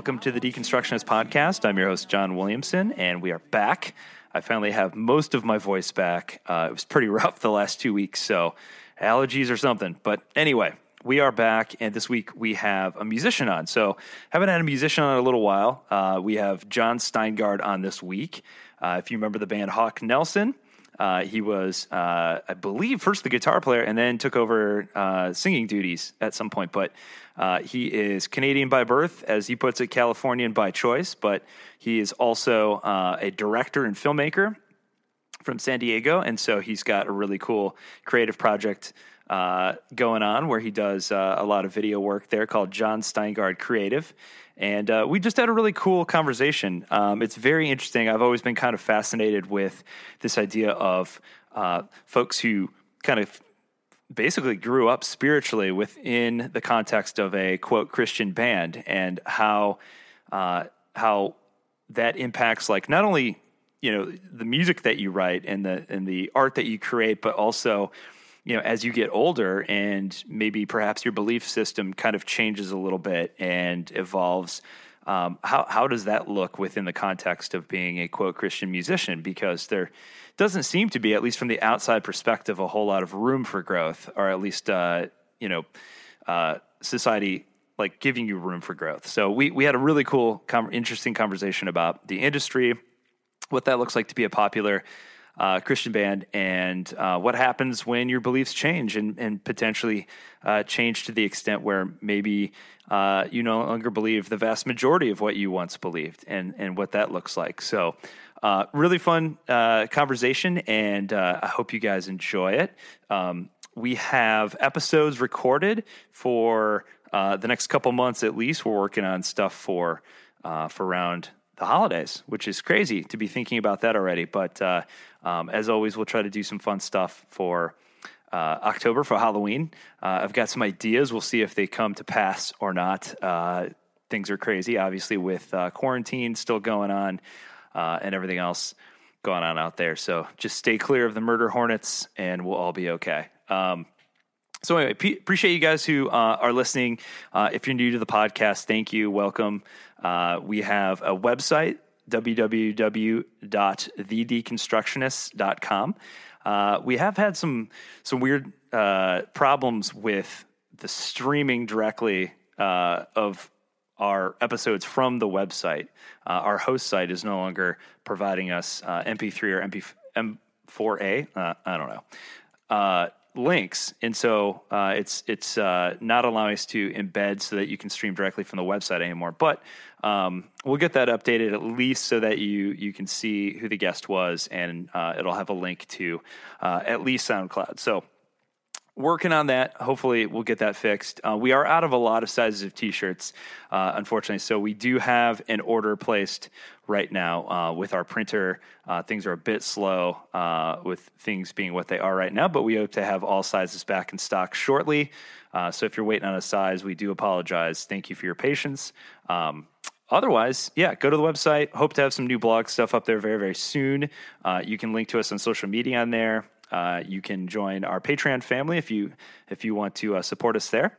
welcome to the Deconstructionist Podcast. I'm your host, John Williamson, and we are back. I finally have most of my voice back. It was pretty rough the last 2 weeks, so allergies or something. But anyway, we are back, and this week we have a musician on. So haven't had a musician on in a little while. We have Jon Steingard on this week. If you remember the band Hawk Nelson, he was, I believe, first the guitar player and then took over singing duties at some point. But he is Canadian by birth, as he puts it, Californian by choice. But he is also a director and filmmaker from San Diego. And so he's got a really cool creative project going on where he does a lot of video work there called Jon Steingard Creative. And we just had a really cool conversation. It's very interesting. I've always been kind of fascinated with this idea of folks who kind of basically grew up spiritually within the context of a, quote, Christian band, and how that impacts, like, not only, you know, the music that you write and the art that you create, but also, you know, as you get older and maybe perhaps your belief system kind of changes a little bit and evolves. How does that look within the context of being a, quote, Christian musician? Because there doesn't seem to be, at least from the outside perspective, a whole lot of room for growth, or at least, society like giving you room for growth. So we had a really cool, interesting conversation about the industry, what that looks like to be a popular Christian band, and what happens when your beliefs change and potentially change to the extent where maybe you no longer believe the vast majority of what you once believed, and what that looks like. So really fun conversation, and I hope you guys enjoy it. We have episodes recorded for the next couple months at least. We're working on stuff for around the holidays, which is crazy to be thinking about that already. But as always, we'll try to do some fun stuff for October, for Halloween. I've got some ideas. We'll see if they come to pass or not. Things are crazy, obviously, with quarantine still going on and everything else going on out there. So just stay clear of the murder hornets and we'll all be okay. So anyway, appreciate you guys who are listening. If you're new to the podcast, thank you. Welcome. We have a website, www.thedeconstructionist.com. We have had some weird problems with the streaming directly of our episodes from the website. Our host site is no longer providing us MP3 or M4A. I don't know. Links, and so it's not allowing us to embed so that you can stream directly from the website anymore. But we'll get that updated at least so that you can see who the guest was, and it'll have a link to at least SoundCloud. So working on that. Hopefully we'll get that fixed. We are out of a lot of sizes of t-shirts, unfortunately. So we do have an order placed right now with our printer. Things are a bit slow with things being what they are right now, but we hope to have all sizes back in stock shortly. So if you're waiting on a size, we do apologize. Thank you for your patience. Otherwise, yeah, go to the website. Hope to have some new blog stuff up there very, very soon. You can link to us on social media on there. You can join our Patreon family if you want to support us there.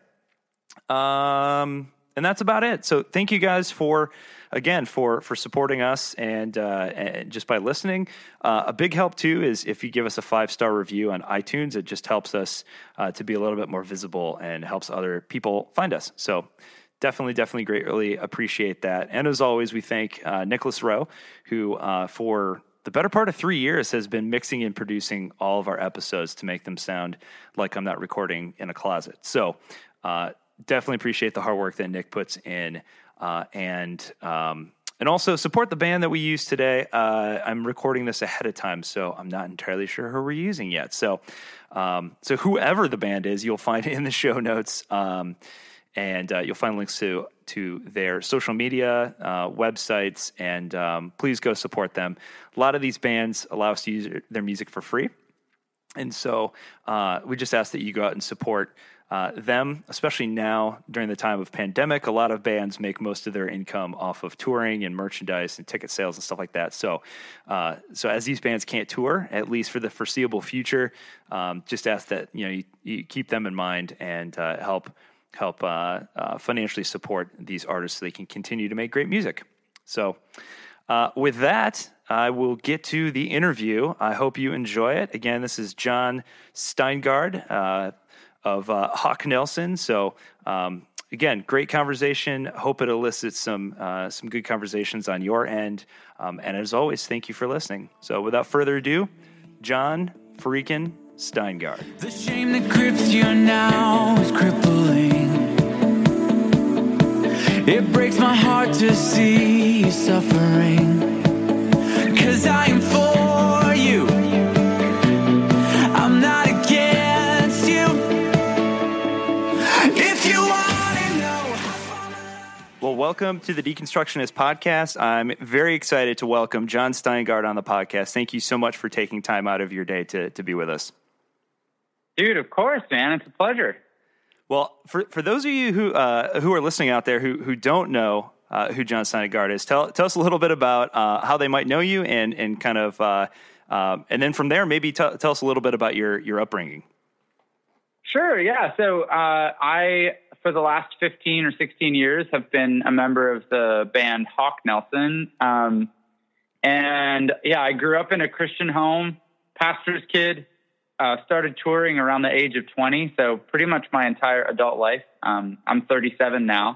And that's about it. So thank you guys for supporting us and just by listening. A big help too is if you give us a 5-star review on iTunes. It just helps us to be a little bit more visible and helps other people find us. So definitely greatly appreciate that. And as always, we thank Nicholas Rowe, who for the better part of 3 years has been mixing and producing all of our episodes to make them sound like I'm not recording in a closet. So definitely appreciate the hard work that Nick puts in, and also support the band that we use today. I'm recording this ahead of time, so I'm not entirely sure who we're using yet. So whoever the band is, you'll find it in the show notes, and you'll find links to their social media, websites, and please go support them. A lot of these bands allow us to use their music for free. And so we just ask that you go out and support them, especially now during the time of pandemic. A lot of bands make most of their income off of touring and merchandise and ticket sales and stuff like that. So as these bands can't tour, at least for the foreseeable future, just ask that you keep them in mind and help help financially support these artists so they can continue to make great music. So with that, I will get to the interview. I hope you enjoy it. Again, this is Jon Steingard of Hawk Nelson. So again, great conversation. Hope it elicits some good conversations on your end. And as always, thank you for listening. So without further ado, Jon freaking Steingard. The shame that grips you now is crippling. It breaks my heart to see you suffering. 'Cause I am for you. I'm not against you. If you want to know. Well, welcome to the Deconstructionist Podcast. I'm very excited to welcome Jon Steingard on the podcast. Thank you so much for taking time out of your day to be with us. Dude, of course, man. It's a pleasure. Well, for those of you who are listening out there who don't know who Jon Steingard is, tell us a little bit about how they might know you and kind of and then from there maybe tell us a little bit about your upbringing. Sure, yeah. So I, for the last 15 or 16 years, have been a member of the band Hawk Nelson. And yeah, I grew up in a Christian home, pastor's kid. Started touring around the age of 20, so pretty much my entire adult life. I'm 37 now.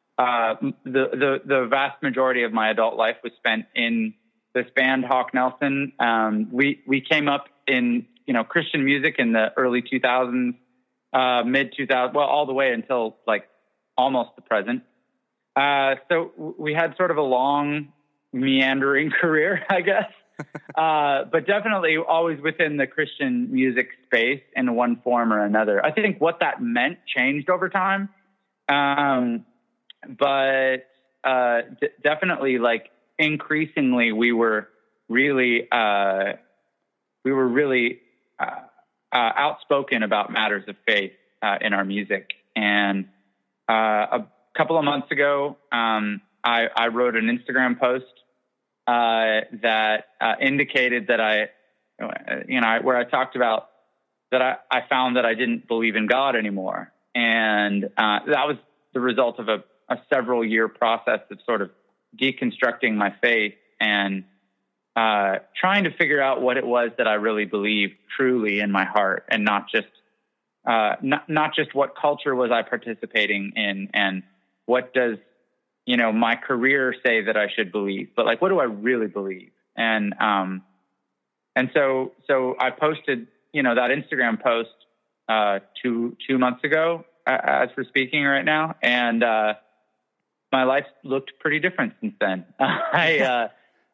The vast majority of my adult life was spent in this band, Hawk Nelson. We came up in Christian music in the early 2000s, mid 2000s, well, all the way until like almost the present. So we had sort of a long, meandering career, I guess. But definitely always within the Christian music space in one form or another. I think what that meant changed over time. But definitely like increasingly we were really outspoken about matters of faith in our music. And a couple of months ago, I wrote an Instagram post that indicated that where I talked about that I found that I didn't believe in God anymore. And that was the result of a several year process of sort of deconstructing my faith and trying to figure out what it was that I really believed truly in my heart, and not just what culture was I participating in and what does my career say that I should believe, but like, what do I really believe? And so I posted, that Instagram post, 2 months ago, as we're speaking right now. And, my life looked pretty different since then. I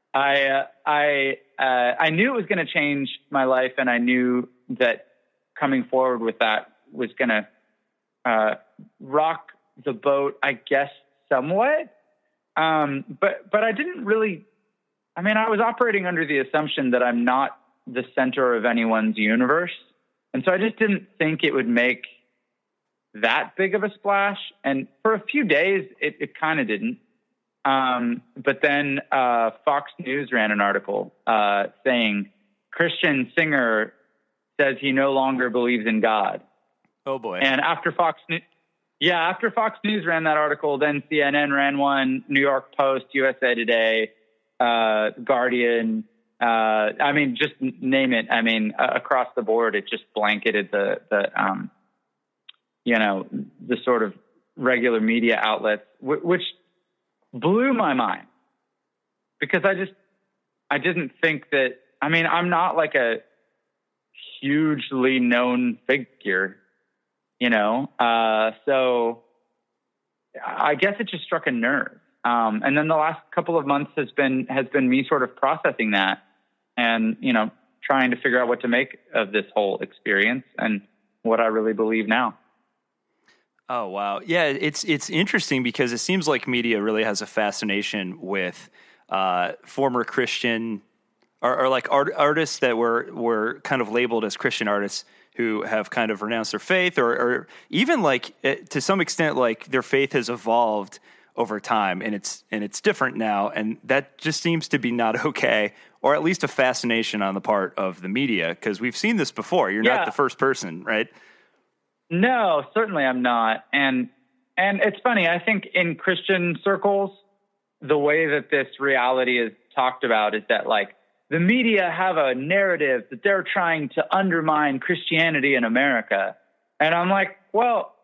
knew it was going to change my life, and I knew that coming forward with that was going to, rock the boat, I guess, somewhat. But I didn't really, I was operating under the assumption that I'm not the center of anyone's universe. And so I just didn't think it would make that big of a splash. And for a few days, it kind of didn't. But then, Fox News ran an article, saying Christian singer says he no longer believes in God. Oh boy. And after Fox News ran that article, then CNN ran one, New York Post, USA Today, Guardian. Just name it. Across the board, it just blanketed the sort of regular media outlets, which blew my mind, because I didn't think that. I'm not like a hugely known figure. So I guess it just struck a nerve. And then the last couple of months has been me sort of processing that and, trying to figure out what to make of this whole experience and what I really believe now. Oh, wow. Yeah, it's interesting because it seems like media really has a fascination with former Christian or like artists that were kind of labeled as Christian artists who have kind of renounced their faith, or even like to some extent, like their faith has evolved over time and it's different now. And that just seems to be not okay, or at least a fascination on the part of the media, because we've seen this before. You're not the first person, right? No, certainly I'm not. And it's funny. I think in Christian circles, the way that this reality is talked about is that like the media have a narrative that they're trying to undermine Christianity in America. And I'm like, well,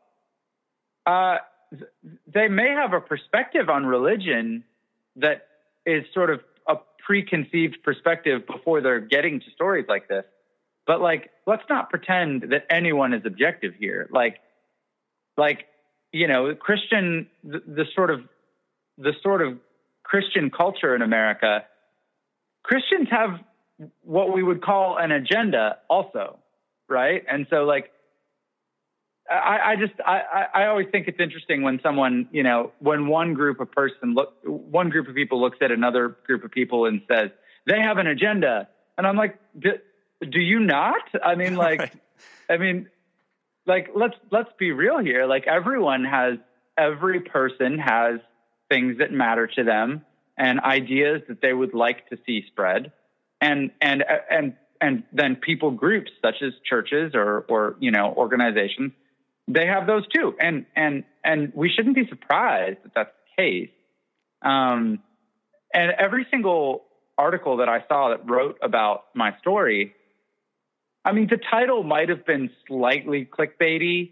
they may have a perspective on religion that is sort of a preconceived perspective before they're getting to stories like this. But like, let's not pretend that anyone is objective here. Like, you know, the sort of Christian culture in America, Christians have what we would call an agenda also, right? And so like, I always think it's interesting when someone, you know, when one group of people looks at another group of people and says they have an agenda, and I'm like, do you not? I mean, like, right. I mean, like, let's be real here. Like every person has things that matter to them and ideas that they would like to see spread. And then people groups such as churches or, you know, organizations, they have those too. And we shouldn't be surprised that that's the case. And every single article that I saw that wrote about my story, I mean, the title might have been slightly clickbaity,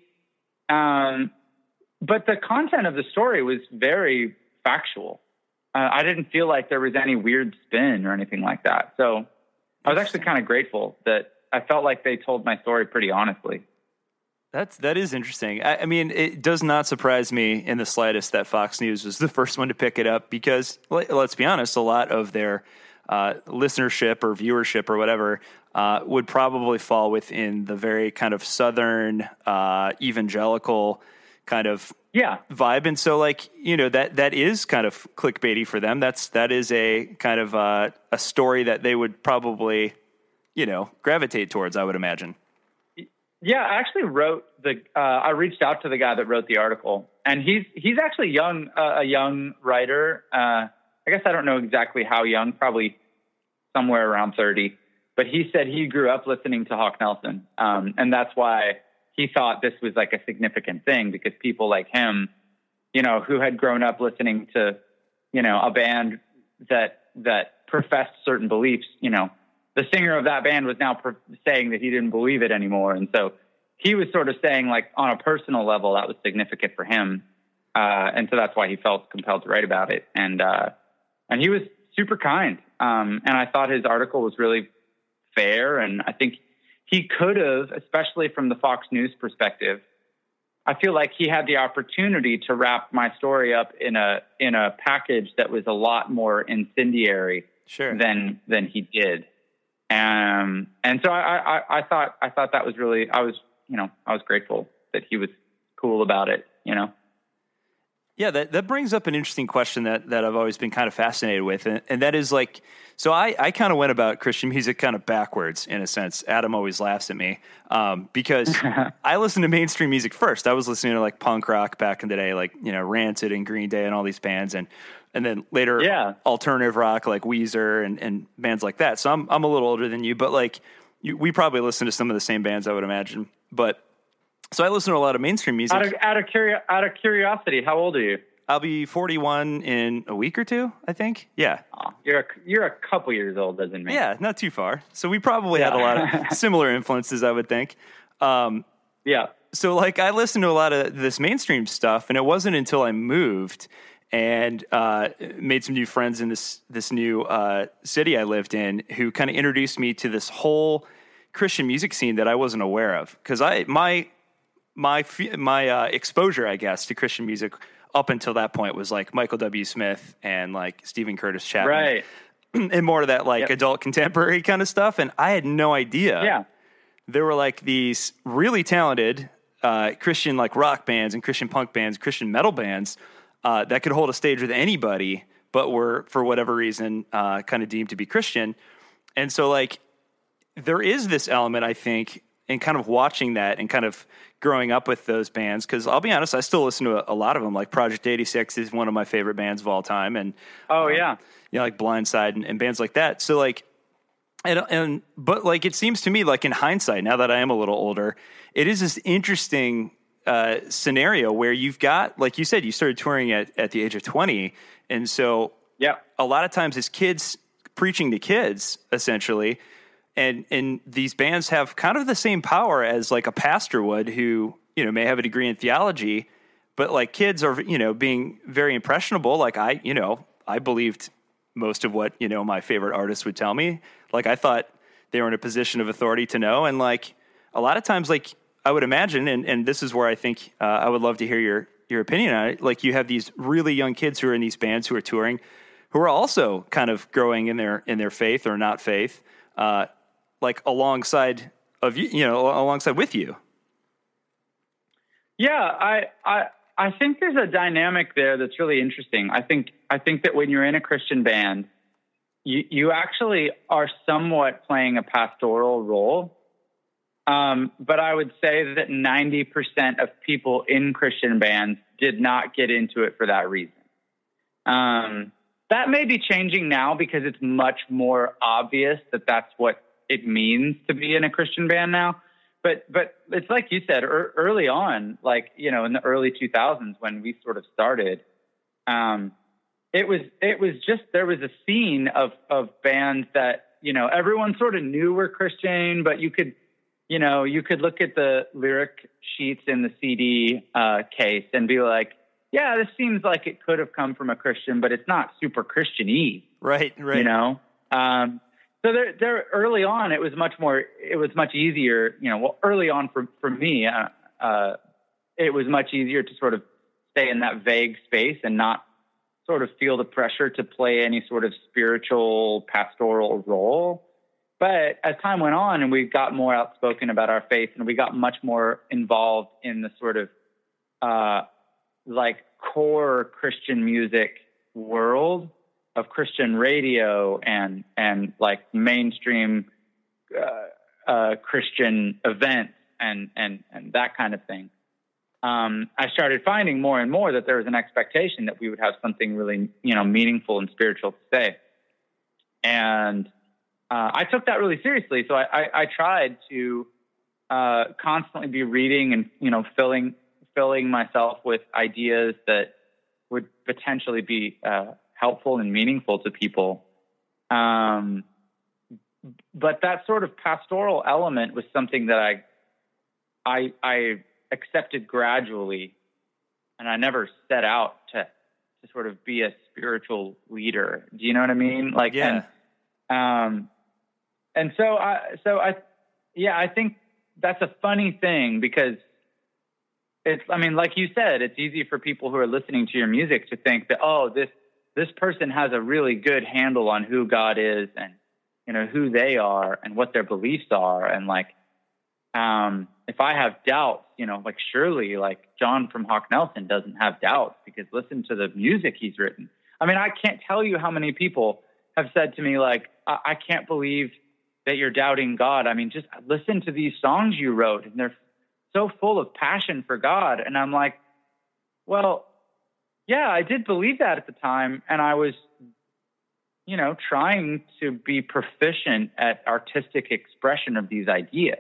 but the content of the story was very factual. I didn't feel like there was any weird spin or anything like that. So I was actually kind of grateful that I felt like they told my story pretty honestly. That is interesting. I mean, it does not surprise me in the slightest that Fox News was the first one to pick it up because, let's be honest, a lot of their listenership or viewership or whatever would probably fall within the very kind of Southern evangelical kind of vibe. And so, like, you know, that is kind of clickbaity for them. That is a kind of a story that they would probably, you know, gravitate towards, I would imagine. Yeah, I actually I reached out to the guy that wrote the article, and he's actually a young writer. I guess I don't know exactly how young, probably somewhere around 30. But he said he grew up listening to Hawk Nelson, and that's why he thought this was like a significant thing, because people like him, you know, who had grown up listening to, you know, a band that professed certain beliefs, you know, the singer of that band was now saying that he didn't believe it anymore. And so he was sort of saying, like, on a personal level, that was significant for him. And so that's why he felt compelled to write about it. And he was super kind. And I thought his article was really fair. And I think he could have, especially from the Fox News perspective, I feel like he had the opportunity to wrap my story up in a package that was a lot more incendiary than he did. And so I thought that was really, I was grateful that he was cool about it, you know? Yeah, that brings up an interesting question that I've always been kind of fascinated with. And that is like, so I kind of went about Christian music kind of backwards in a sense. Adam always laughs at me because I listened to mainstream music first. I was listening to like punk rock back in the day, like, you know, Rancid and Green Day and all these bands. And then later alternative rock like Weezer and bands like that. So I'm a little older than you, but like we probably listen to some of the same bands, I would imagine. But so I listen to a lot of mainstream music. Out of curiosity, how old are you? I'll be 41 in a week or two, I think. Yeah. Oh, you're a couple years older than me. Yeah, not too far. So we probably had a lot of similar influences, I would think. Yeah. So like I listened to a lot of this mainstream stuff, and it wasn't until I moved and made some new friends in this new city I lived in who kind of introduced me to this whole Christian music scene that I wasn't aware of. Because my exposure, I guess, to Christian music up until that point was like Michael W. Smith and like Stephen Curtis Chapman, right? And more of that like adult contemporary kind of stuff. And I had no idea there were like these really talented Christian like rock bands and Christian punk bands, Christian metal bands that could hold a stage with anybody, but were for whatever reason kind of deemed to be Christian. And so like there is this element, I think, in kind of watching that and kind of growing up with those bands, because I'll be honest, I still listen to a lot of them. Like Project 86 is one of my favorite bands of all time, and you know, like Blindside and bands like that. So like But like, it seems to me like in hindsight, now that I am a little older, it is this interesting scenario where you've got, like you said, you started touring at the age of 20. And so a lot of times it's kids preaching to kids essentially. And these bands have kind of the same power as like a pastor would, who, you know, may have a degree in theology, but like kids are, you know, being very impressionable. Like I believed most of what, you know, my favorite artists would tell me. Like I thought they were in a position of authority to know. And like a lot of times, like I would imagine, and this is where I think I would love to hear your opinion on it. Like you have these really young kids who are in these bands who are touring, who are also kind of growing in their faith or not faith, like alongside of you, you know, alongside with you. Yeah, I think there's a dynamic there that's really interesting. I think that when you're in a Christian band, you actually are somewhat playing a pastoral role. But I would say that 90% of people in Christian bands did not get into it for that reason. That may be changing now because it's much more obvious that that's what it means to be in a Christian band now. But it's like you said, early on, like, you know, in the early 2000s when we sort of started, it was just, there was a scene of bands that, you know, everyone sort of knew were Christian, but you could look at the lyric sheets in the CD case and be like, yeah, this seems like it could have come from a Christian, but it's not super Christian-y. Right. You know? So there early on, it was much easier, you know, well, early on for me, it was much easier to sort of stay in that vague space and not sort of feel the pressure to play any sort of spiritual pastoral role. But as time went on and we got more outspoken about our faith and we got much more involved in the sort of, like core Christian music world of Christian radio and like mainstream Christian events and that kind of thing. I started finding more and more that there was an expectation that we would have something really, you know, meaningful and spiritual to say. And I took that really seriously. So I tried to constantly be reading and, you know, filling myself with ideas that would potentially be helpful and meaningful to people. But that sort of pastoral element was something that I accepted gradually, and I never set out to sort of be a spiritual leader. Do you know what I mean? Like, yeah. And so I think that's a funny thing because it's, I mean, like you said, it's easy for people who are listening to your music to think that, oh, this person has a really good handle on who God is and, you know, who they are and what their beliefs are. And like, if I have doubts, you know, like surely like John from Hawk Nelson doesn't have doubts because listen to the music he's written. I mean, I can't tell you how many people have said to me, like, I can't believe that you're doubting God. I mean, just listen to these songs you wrote and they're so full of passion for God. And I'm like, well, yeah, I did believe that at the time. And I was, you know, trying to be proficient at artistic expression of these ideas.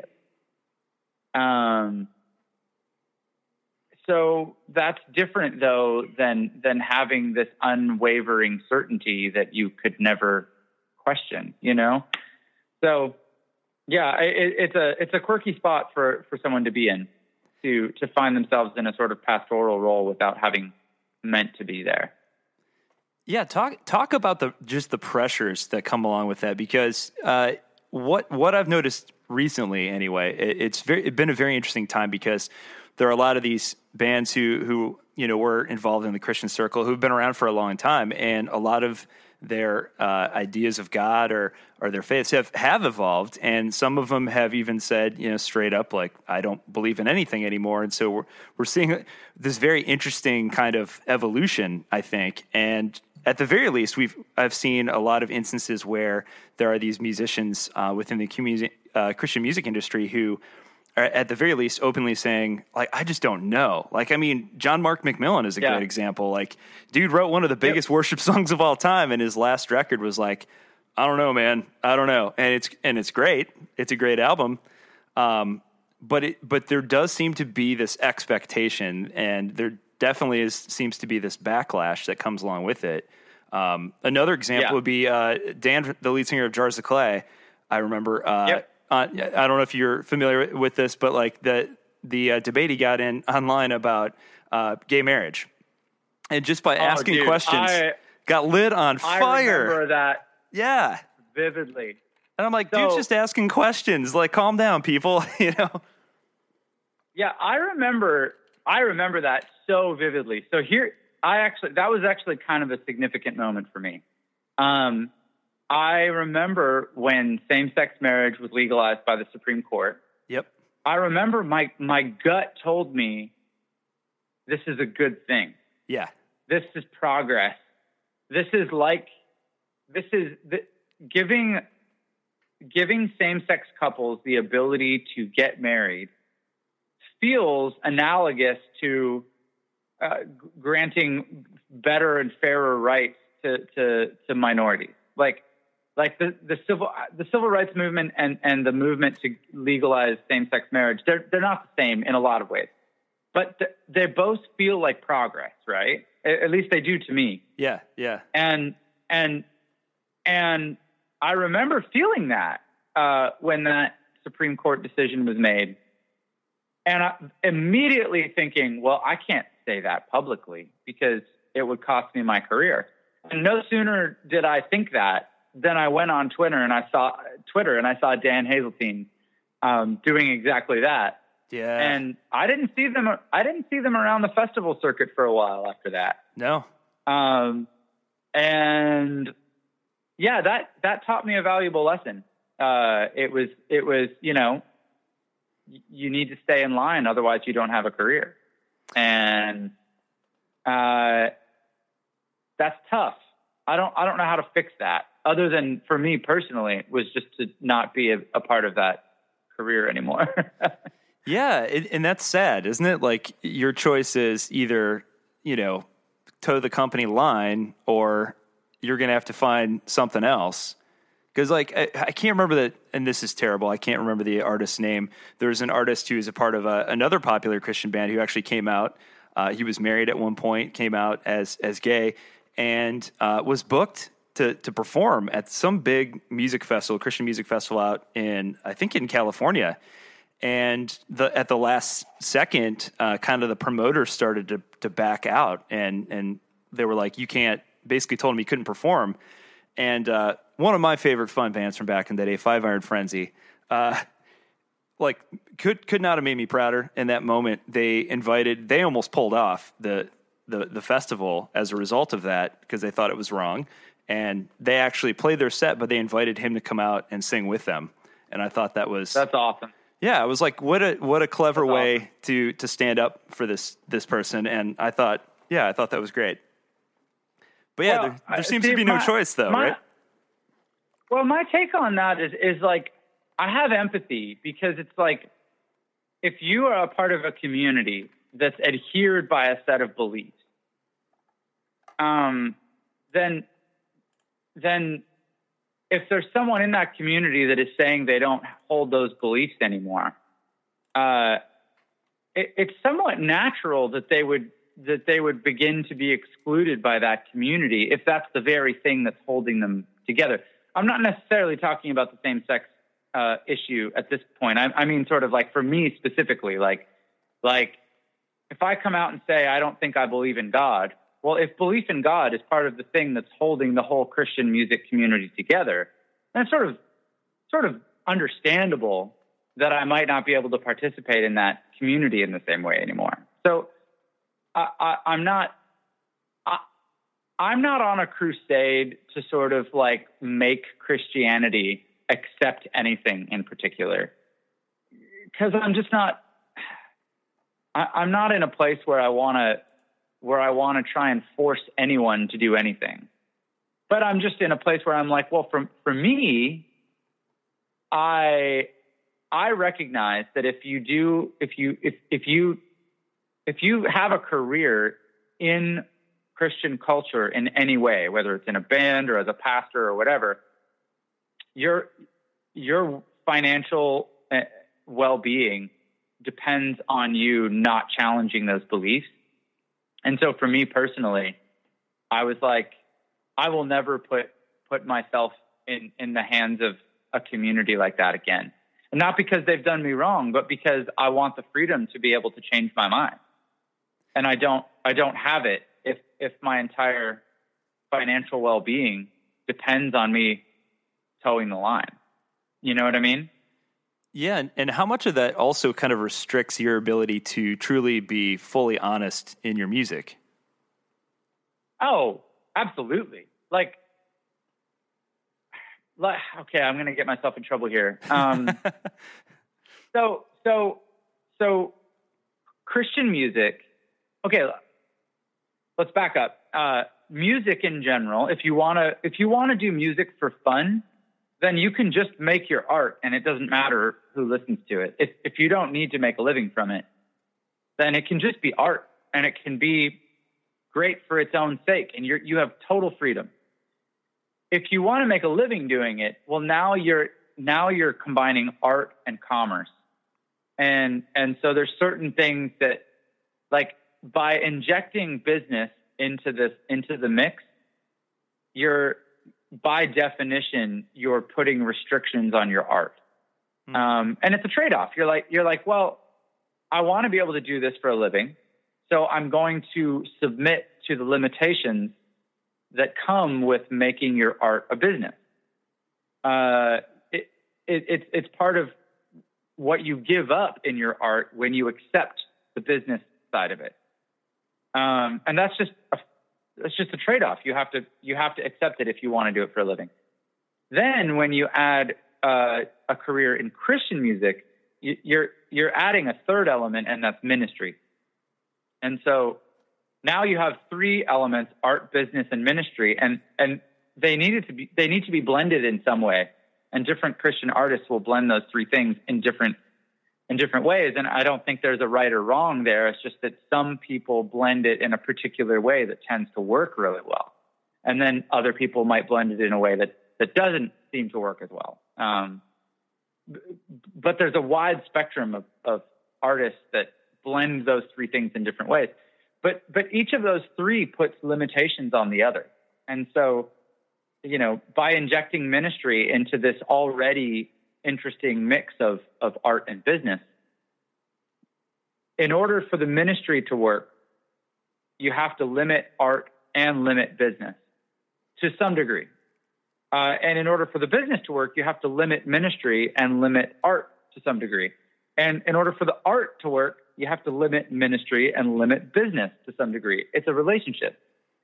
So that's different though than having this unwavering certainty that you could never question, you know? So yeah, it's a quirky spot for someone to be in, to find themselves in a sort of pastoral role without having meant to be there. Yeah. Talk about the pressures that come along with that, because, what I've noticed recently anyway, it's been a very interesting time because there are a lot of these bands who, you know, were involved in the Christian circle who've been around for a long time, and a lot of their ideas of God or their faiths have evolved, and some of them have even said, you know, straight up, like, I don't believe in anything anymore. And so we're seeing this very interesting kind of evolution, I think. And at the very least, I've seen a lot of instances where there are these musicians within the Christian music industry who are at the very least openly saying, like, I just don't know. Like, I mean, John Mark McMillan is a great example. Like, dude wrote one of the biggest worship songs of all time, and his last record was like, I don't know, man. I don't know. And it's great. It's a great album. But there does seem to be this expectation, and there definitely seems to be this backlash that comes along with it. Another example would be Dan, the lead singer of Jars of Clay. I remember. I don't know if you're familiar with this, but like the debate he got in online about gay marriage, and just by asking questions, got lit on fire. I remember that. Yeah, vividly. And I'm like, dude's just asking questions. Like, calm down, people. You know. Yeah, I remember that so vividly. So that was actually kind of a significant moment for me. I remember when same-sex marriage was legalized by the Supreme Court. Yep. I remember my gut told me this is a good thing. Yeah. This is progress. Giving same-sex couples the ability to get married feels analogous to granting better and fairer rights to minorities. Like the civil rights movement and the movement to legalize same-sex marriage, they're not the same in a lot of ways, but they both feel like progress, right? At least they do to me. Yeah, yeah. And I remember feeling that when that Supreme Court decision was made, and I immediately thinking, well, I can't say that publicly because it would cost me my career. And no sooner did I think that, then I went on Twitter and I saw Dan Hazeltine doing exactly that. Yeah. And I didn't see them around the festival circuit for a while after that. No. And yeah, that taught me a valuable lesson. It was, you know, you need to stay in line, otherwise you don't have a career. And that's tough. I don't know how to fix that, other than for me personally was just to not be a part of that career anymore. Yeah, and that's sad, isn't it? Like, your choice is either, you know, toe the company line, or you're going to have to find something else. Because, like, I can't remember that, and this is terrible, I can't remember the artist's name. There's an artist who is a part of another popular Christian band who actually came out. He was married at one point, came out as gay, and was booked to perform at some big music festival, Christian music festival out in California. And at the last second, kind of the promoter started to back out, and they were like, you can't, basically told him he couldn't perform. And one of my favorite fun bands from back in the day, Five Iron Frenzy, like could not have made me prouder in that moment. They almost pulled off the festival as a result of that, because they thought it was wrong. And they actually played their set, but they invited him to come out and sing with them. And I thought that's awesome. Yeah, I was like, what a clever way to stand up for this person. And I thought that was great. But yeah, there seems to be no choice though, right? Well, my take on that is like, I have empathy, because it's like, if you are a part of a community that's adhered by a set of beliefs, then if there's someone in that community that is saying they don't hold those beliefs anymore, it's somewhat natural that they would begin to be excluded by that community if that's the very thing that's holding them together. I'm not necessarily talking about the same-sex issue at this point. I mean, sort of like, for me specifically, like if I come out and say I don't think I believe in God, well, if belief in God is part of the thing that's holding the whole Christian music community together, then it's sort of understandable that I might not be able to participate in that community in the same way anymore. So I'm not on a crusade to sort of like make Christianity accept anything in particular, because I'm just not. I'm not in a place where I want to try and force anyone to do anything. But I'm just in a place where I'm like, well, for me, I recognize that if you have a career in Christian culture in any way, whether it's in a band or as a pastor or whatever, your financial well-being depends on you not challenging those beliefs. And so for me personally, I was like, I will never put myself in the hands of a community like that again. And not because they've done me wrong, but because I want the freedom to be able to change my mind. And I don't have it if my entire financial well-being depends on me towing the line. You know what I mean? Yeah. And how much of that also kind of restricts your ability to truly be fully honest in your music? Oh, absolutely. Like, okay, I'm going to get myself in trouble here. So Christian music, okay, let's back up. Music in general, if you want to do music for fun, then you can just make your art and it doesn't matter who listens to it. If you don't need to make a living from it, then it can just be art and it can be great for its own sake. And you have total freedom. If you want to make a living doing it, well, now you're combining art and commerce. And so there's certain things that, like, by injecting business into the mix, by definition, you're putting restrictions on your art. And it's a trade-off. You're like, well, I want to be able to do this for a living, so I'm going to submit to the limitations that come with making your art a business. It's part of what you give up in your art when you accept the business side of it. And that's just a trade-off. You have to accept it if you want to do it for a living. Then when you add a career in Christian music, you're adding a third element, and that's ministry. And so now you have three elements: art, business, and ministry, and they need to be blended in some way. And different Christian artists will blend those three things in different ways. And I don't think there's a right or wrong there. It's just that some people blend it in a particular way that tends to work really well. And then other people might blend it in a way that doesn't seem to work as well. But there's a wide spectrum of artists that blend those three things in different ways. But each of those three puts limitations on the other. And so, by injecting ministry into this already interesting mix of art and business, in order for the ministry to work, you have to limit art and limit business to some degree. And in order for the business to work, you have to limit ministry and limit art to some degree. And in order for the art to work, you have to limit ministry and limit business to some degree. It's a relationship.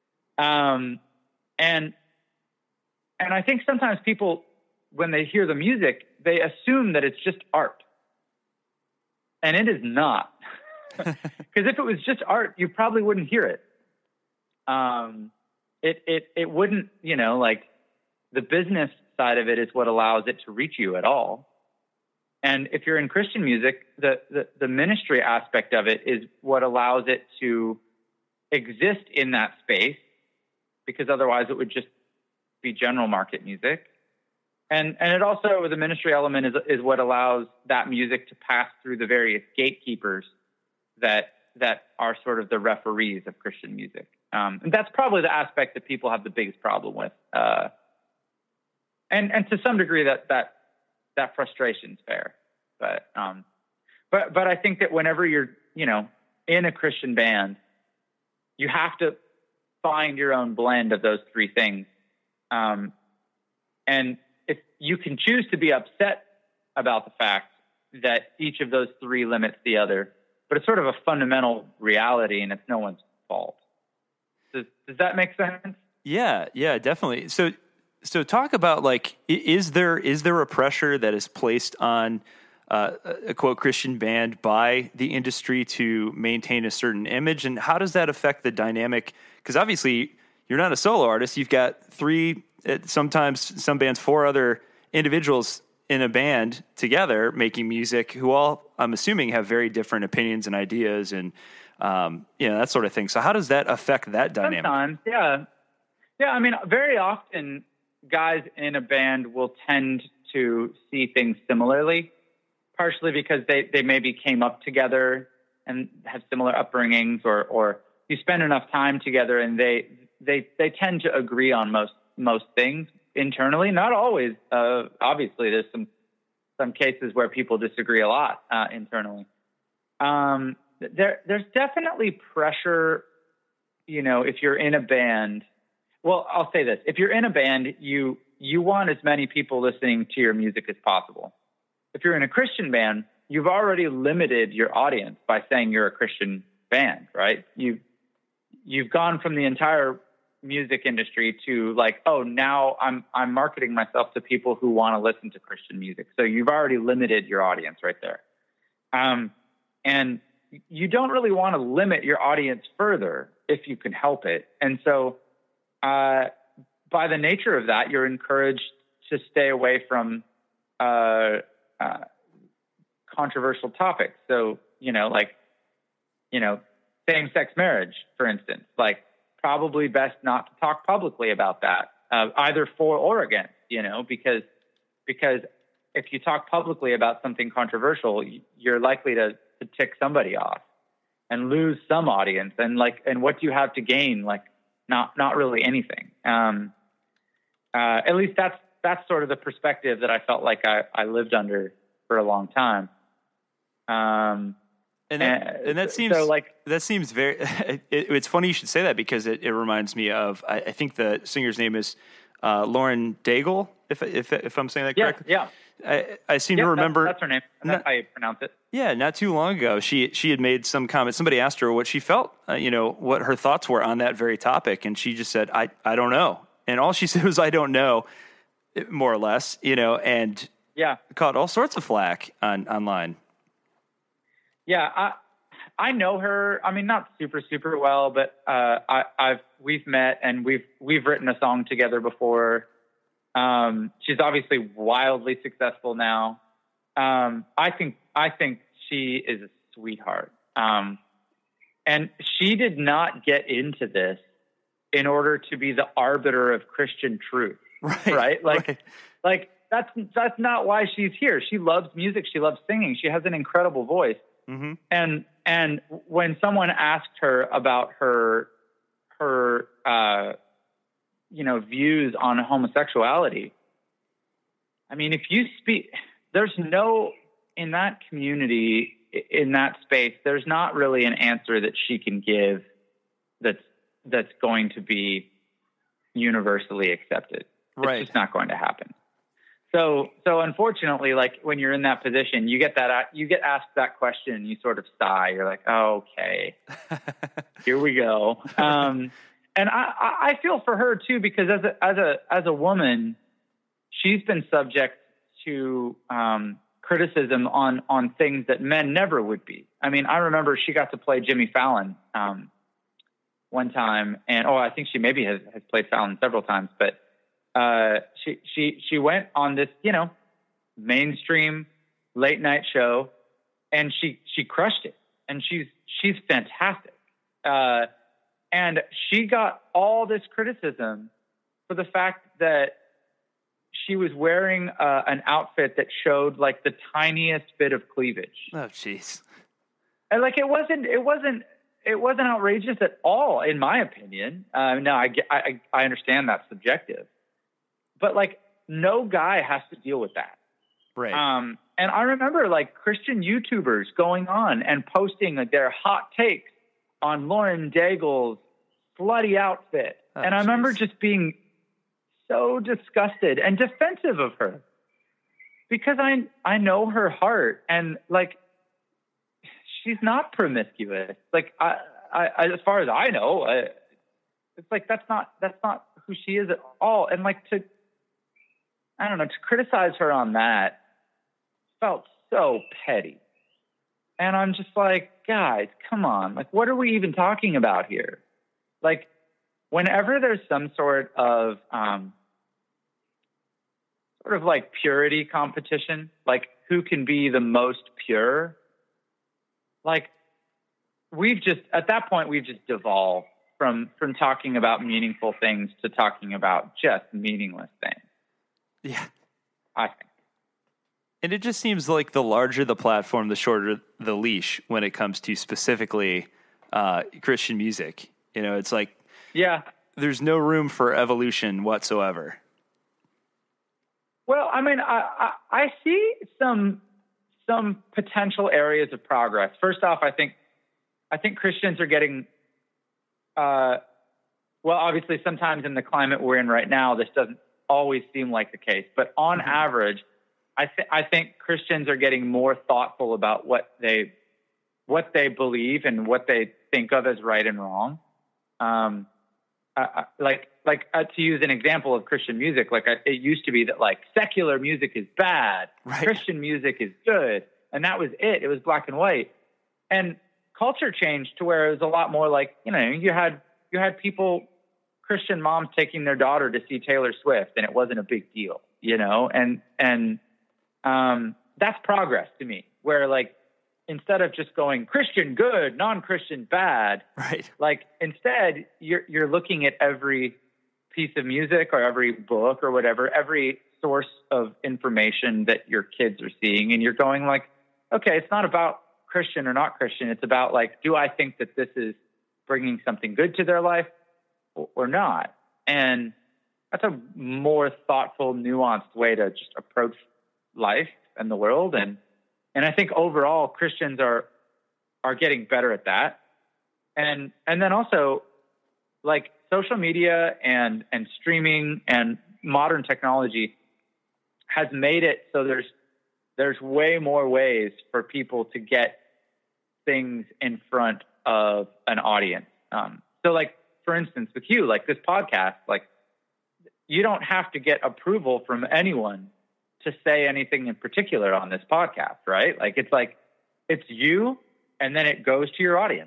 And I think sometimes people, when they hear the music, they assume that it's just art. And it is not. Because if it was just art, you probably wouldn't hear it. It wouldn't, like, the business side of it is what allows it to reach you at all. And if you're in Christian music, the ministry aspect of it is what allows it to exist in that space, because otherwise it would just be general market music. And it also, the ministry element is what allows that music to pass through the various gatekeepers that are sort of the referees of Christian music. And that's probably the aspect that people have the biggest problem with. And to some degree that frustration's fair. But I think that whenever you're, in a Christian band, you have to find your own blend of those three things. And if you can choose to be upset about the fact that each of those three limits the other, but it's sort of a fundamental reality and it's no one's fault. Does that make sense? Yeah, definitely. So talk about, like, is there a pressure that is placed on a quote Christian band by the industry to maintain a certain image, and how does that affect the dynamic? Because obviously you're not a solo artist. You've got three, sometimes some bands, four other individuals in a band together making music who all, I'm assuming, have very different opinions and ideas and that sort of thing. So how does that affect that dynamic? Sometimes, yeah. I mean, very often guys in a band will tend to see things similarly, partially because they maybe came up together and have similar upbringings, or you spend enough time together and they tend to agree on most things internally. Not always. Obviously, there's some cases where people disagree a lot internally. There's definitely pressure, if you're in a band. Well, I'll say this. If you're in a band, you want as many people listening to your music as possible. If you're in a Christian band, you've already limited your audience by saying you're a Christian band, right? You've gone from the entire music industry to like, oh, now I'm marketing myself to people who want to listen to Christian music. So you've already limited your audience right there. And you don't really want to limit your audience further if you can help it. And so by the nature of that, you're encouraged to stay away from controversial topics. So, same-sex marriage, for instance, like probably best not to talk publicly about that, either for or against, because if you talk publicly about something controversial, you're likely to tick somebody off and lose some audience. And what do you have to gain? Like not really anything. At least that's sort of the perspective that I felt like I lived under for a long time. And that seems so that seems very. It's funny you should say that because it reminds me of I think the singer's name is Lauren Daigle, if I'm saying that correctly. Yeah. I seem to remember that's her name. That's how you pronounce it. Yeah, not too long ago, she had made some comment. Somebody asked her what she felt, what her thoughts were on that very topic, and she just said, "I don't know," and all she said was, "I don't know," more or less, and caught all sorts of flack online. Yeah, I know her. I mean, not super well, but we've met and we've written a song together before. She's obviously wildly successful now. I think she is a sweetheart. And she did not get into this in order to be the arbiter of Christian truth. Right? Like that's not why she's here. She loves music. She loves singing. She has an incredible voice. Mm-hmm. And when someone asked her about her views on homosexuality, I mean, if you speak, in that community, in that space, there's not really an answer that she can give that's going to be universally accepted. Right. It's just not going to happen. So unfortunately, like when you're in that position, you get asked that question and you sort of sigh. You're like, oh, okay, here we go. And I feel for her too, because as a woman, she's been subject to criticism on things that men never would be. I mean, I remember she got to play Jimmy Fallon one time, and I think she maybe has played Fallon several times, but she went on this, mainstream late night show, and she crushed it, and she's fantastic. And she got all this criticism for the fact that she was wearing an outfit that showed like the tiniest bit of cleavage. Oh, jeez. And like it wasn't outrageous at all, in my opinion. No, I understand that's subjective, but like no guy has to deal with that. Right. And I remember like Christian YouTubers going on and posting like their hot takes on Lauren Daigle's slutty outfit. And I remember just being so disgusted and defensive of her because I know her heart, and like, she's not promiscuous. Like I as far as I know, it's like, that's not who she is at all. And like to criticize her on that felt so petty. And I'm just like, guys, come on. Like, what are we even talking about here? Like, whenever there's some sort of like purity competition, like who can be the most pure, like at that point we've just devolved from talking about meaningful things to talking about just meaningless things. Yeah. I think. And it just seems like the larger the platform, the shorter the leash when it comes to specifically Christian music. You know, it's like, yeah, there's no room for evolution whatsoever. Well, I mean, I see some potential areas of progress. First off, I think Christians are getting, well, obviously sometimes in the climate we're in right now, this doesn't always seem like the case, but on average, I think Christians are getting more thoughtful about what they believe and what they think of as right and wrong. To use an example of Christian music, it used to be that like secular music is bad, right. Christian music is good, and that was it. It was black and white. And culture changed to where it was a lot more like, you know, you had people, Christian moms taking their daughter to see Taylor Swift, and it wasn't a big deal, you know, and that's progress to me, where like, instead of just going Christian good, non-Christian bad, right? Like instead you're looking at every piece of music or every book or whatever, every source of information that your kids are seeing, and you're going like, okay, it's not about Christian or not Christian. It's about like, do I think that this is bringing something good to their life or not? And that's a more thoughtful, nuanced way to just approach life and the world. And I think overall Christians are getting better at that. And then also like social media and streaming and modern technology has made it so there's way more ways for people to get things in front of an audience. So like, for instance, with you, like this podcast, like you don't have to get approval from anyone to say anything in particular on this podcast, right? Like it's you, and then it goes to your audience.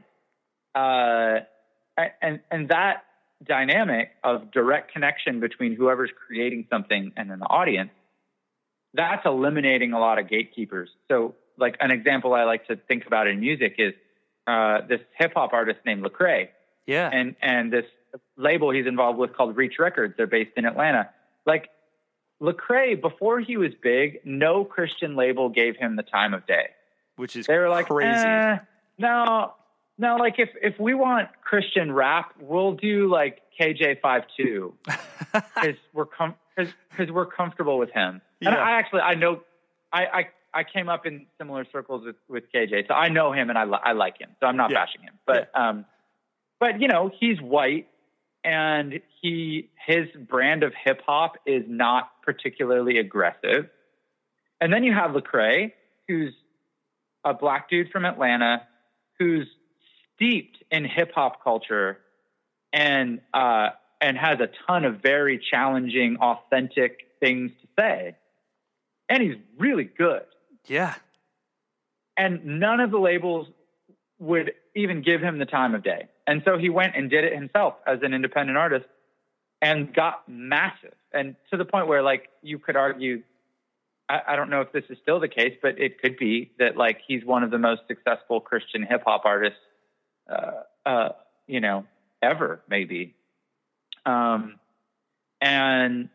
And that dynamic of direct connection between whoever's creating something and then the audience, that's eliminating a lot of gatekeepers. So like an example I like to think about in music is this hip hop artist named Lecrae. Yeah. And this label he's involved with called Reach Records. They're based in Atlanta. Like Lecrae, before he was big, no Christian label gave him the time of day. Which is they were like, crazy. No, like if we want Christian rap, we'll do like KJ52 because we're comfortable with him. Yeah. And I came up in similar circles with KJ, so I know him and I like him, so I'm not bashing him. But you know, he's white, and his brand of hip hop is not particularly aggressive. And then you have Lecrae, who's a black dude from Atlanta, who's steeped in hip hop culture and has a ton of very challenging, authentic things to say. And he's really good. Yeah. And none of the labels would even give him the time of day. And so he went and did it himself as an independent artist and got massive. And to the point where like you could argue, I don't know if this is still the case, but it could be that like he's one of the most successful Christian hip hop artists, ever, maybe. And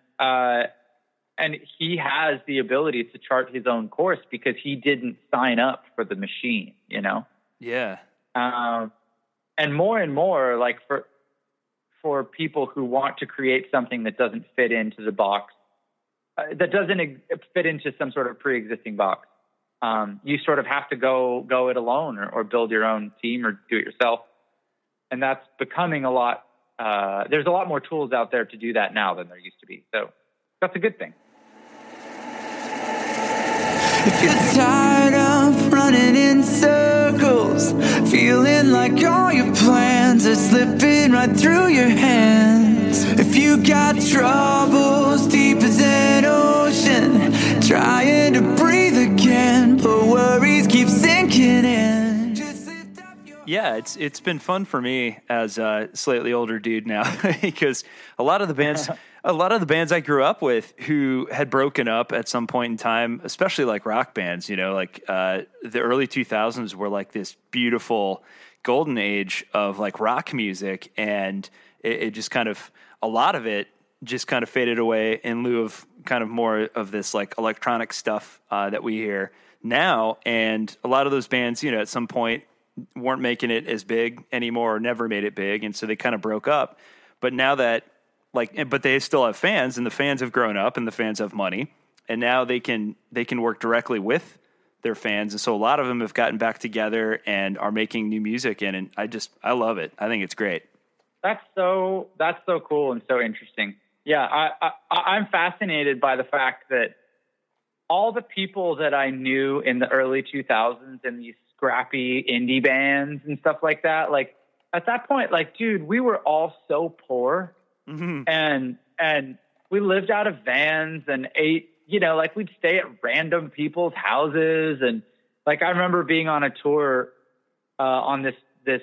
he has the ability to chart his own course because he didn't sign up for the machine, you know? Yeah. And more like for people who want to create something that doesn't fit into the box, that doesn't fit into some sort of pre-existing box. You sort of have to go it alone or build your own team or do it yourself. And that's becoming a lot. There's a lot more tools out there to do that now than there used to be. So that's a good thing. If you're tired of running in circles, feeling like all your plans are slipping right through your hands, if you got troubles deep as an ocean, trying to breathe again, but worries keep sinking in, just lift up your... Yeah, it's been fun for me as a slightly older dude now because a lot of the bands a lot of the bands I grew up with who had broken up at some point in time, especially like rock bands, like the early 2000s were like this beautiful golden age of like rock music. And it just kind of, a lot of it just kind of faded away in lieu of kind of more of this like electronic stuff that we hear now. And a lot of those bands, at some point weren't making it as big anymore or never made it big. And so they kind of broke up. But now that but they still have fans, and the fans have grown up and the fans have money, and now they can work directly with their fans. And so a lot of them have gotten back together and are making new music. And I love it. I think it's great. That's so cool and so interesting. Yeah. I'm fascinated by the fact that all the people that I knew in the early 2000s in these scrappy indie bands and stuff like that, like at that point, like, dude, we were all so poor. Mm-hmm. And we lived out of vans and ate, like we'd stay at random people's houses. And like, I remember being on a tour, on this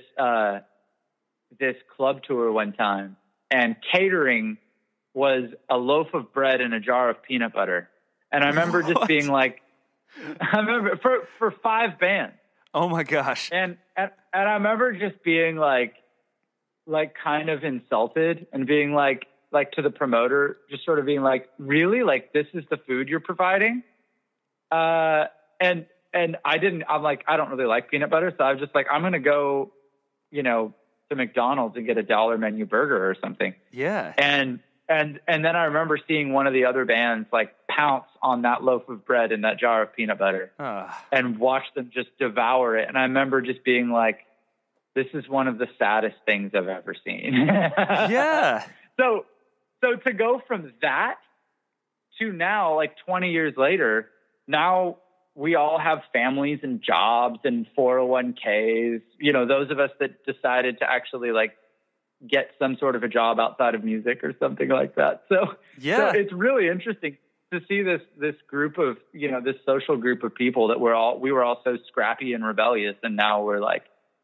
club tour one time, and catering was a loaf of bread and a jar of peanut butter. And I remember just being like, for 5 bands. Oh my gosh. And I remember just being like kind of insulted and being like to the promoter, just sort of being like, really? Like, this is the food you're providing? And I'm like, I don't really like peanut butter. So I was just like, I'm going to go, to McDonald's and get a $1 menu burger or something. Yeah. And then I remember seeing one of the other bands like pounce on that loaf of bread and that jar of peanut butter and watch them just devour it. And I remember just being like, this is one of the saddest things I've ever seen. Yeah. So to go from that to now, like 20 years later, now we all have families and jobs and 401ks, those of us that decided to actually like get some sort of a job outside of music or something like that. So it's really interesting to see this group of, this social group of people that we were all so scrappy and rebellious. And now we're like,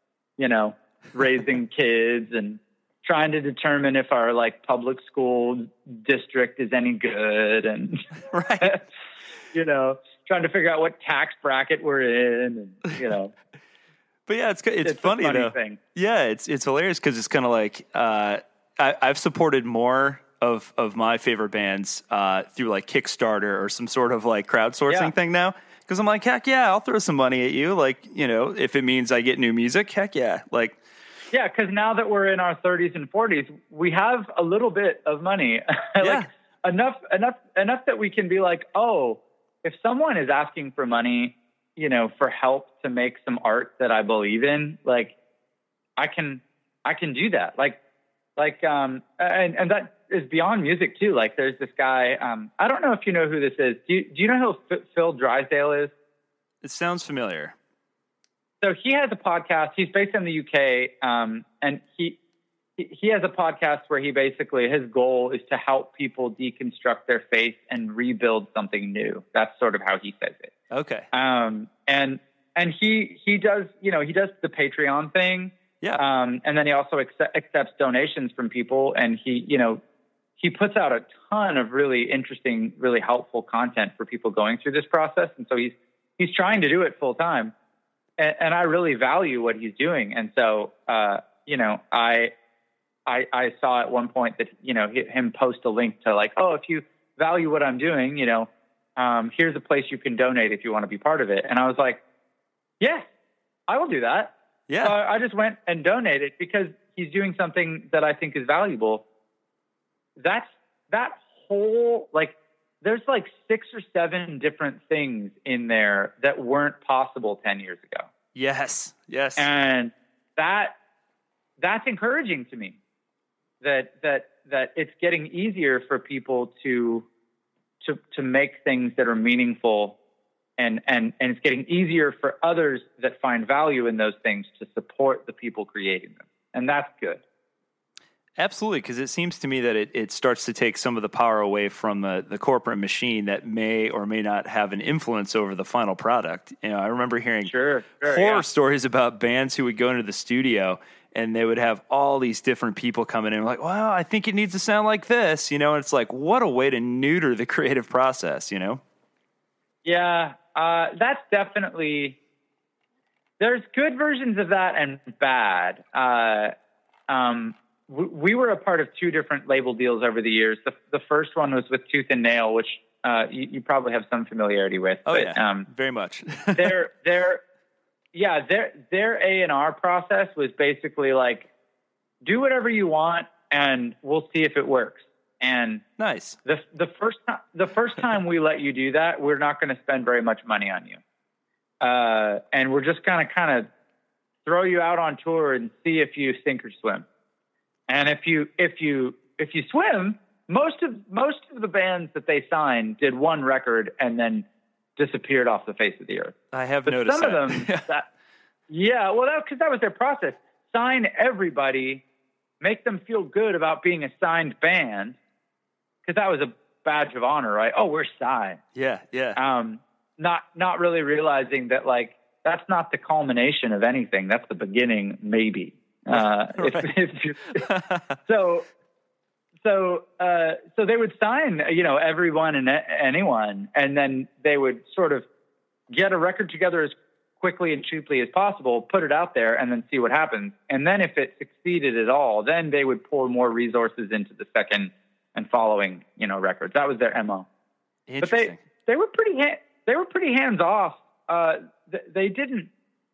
raising kids and trying to determine if our like public school district is any good. And, right. Trying to figure out what tax bracket we're in and, But yeah, it's funny though. Thing. Yeah, it's hilarious because it's kind of like I've supported more of my favorite bands through like Kickstarter or some sort of like crowdsourcing thing now. Because I'm like, heck yeah, I'll throw some money at you. Like, if it means I get new music, heck yeah. Like, yeah, because now that we're in our 30s and 40s, we have a little bit of money, like enough that we can be like, oh, if someone is asking for money, for help to make some art that I believe in, like I can do that. And that is beyond music too. Like there's this guy, I don't know if you know who this is. Do you know who Phil Drysdale is? It sounds familiar. So he has a podcast. He's based in the UK. And he has a podcast where he basically, his goal is to help people deconstruct their faith and rebuild something new. That's sort of how he says it. Okay. And he does, he does the Patreon thing. Yeah. And then he also accepts donations from people, and he puts out a ton of really interesting, really helpful content for people going through this process. And so he's trying to do it full time, and I really value what he's doing. And so, I saw at one point that, him post a link to like, oh, if you value what I'm doing, here's a place you can donate if you want to be part of it. And I was like, yeah, I will do that. Yeah. So I just went and donated because he's doing something that I think is valuable. That whole, like, there's like 6 or 7 different things in there that weren't possible 10 years ago. Yes. Yes. And that's encouraging to me that it's getting easier for people to make things that are meaningful, and it's getting easier for others that find value in those things to support the people creating them. And that's good. Absolutely, because it seems to me that it starts to take some of the power away from the corporate machine that may or may not have an influence over the final product. I remember hearing horror stories about bands who would go into the studio and they would have all these different people coming in like, well, I think it needs to sound like this, and it's like, what a way to neuter the creative process, Yeah, that's definitely, there's good versions of that and bad. We were a part of 2 different label deals over the years. The first one was with Tooth and Nail, which you probably have some familiarity with. Oh, yeah, very much. their A&R process was basically like, do whatever you want and we'll see if it works. And nice. The first time we let you do that, we're not going to spend very much money on you. And we're just going to kind of throw you out on tour and see if you sink or swim. And if you swim, most of the bands that they signed did 1 record and then disappeared off the face of the earth. I have noticed some of them, because that was their process. Sign everybody, make them feel good about being a signed band, because that was a badge of honor, right? Oh, we're signed. Yeah. Not really realizing that, like, that's not the culmination of anything. That's the beginning, maybe. So they would sign, everyone and anyone, and then they would sort of get a record together as quickly and cheaply as possible, put it out there, and then see what happens. And then if it succeeded at all, then they would pour more resources into the second and following, records. That was their MO. Interesting. But they were pretty hands off. They didn't,